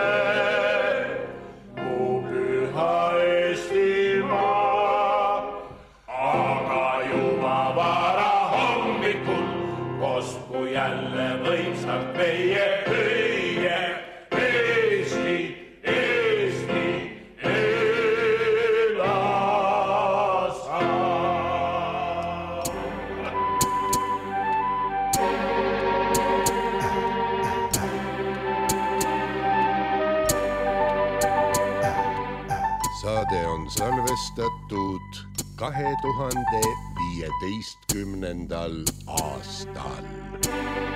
mu püha Eestimaa. Kosku jälle võimsalt meie hüüe, Eesti, Eesti, ela sa. Saade on salvestatud 2015. aastal.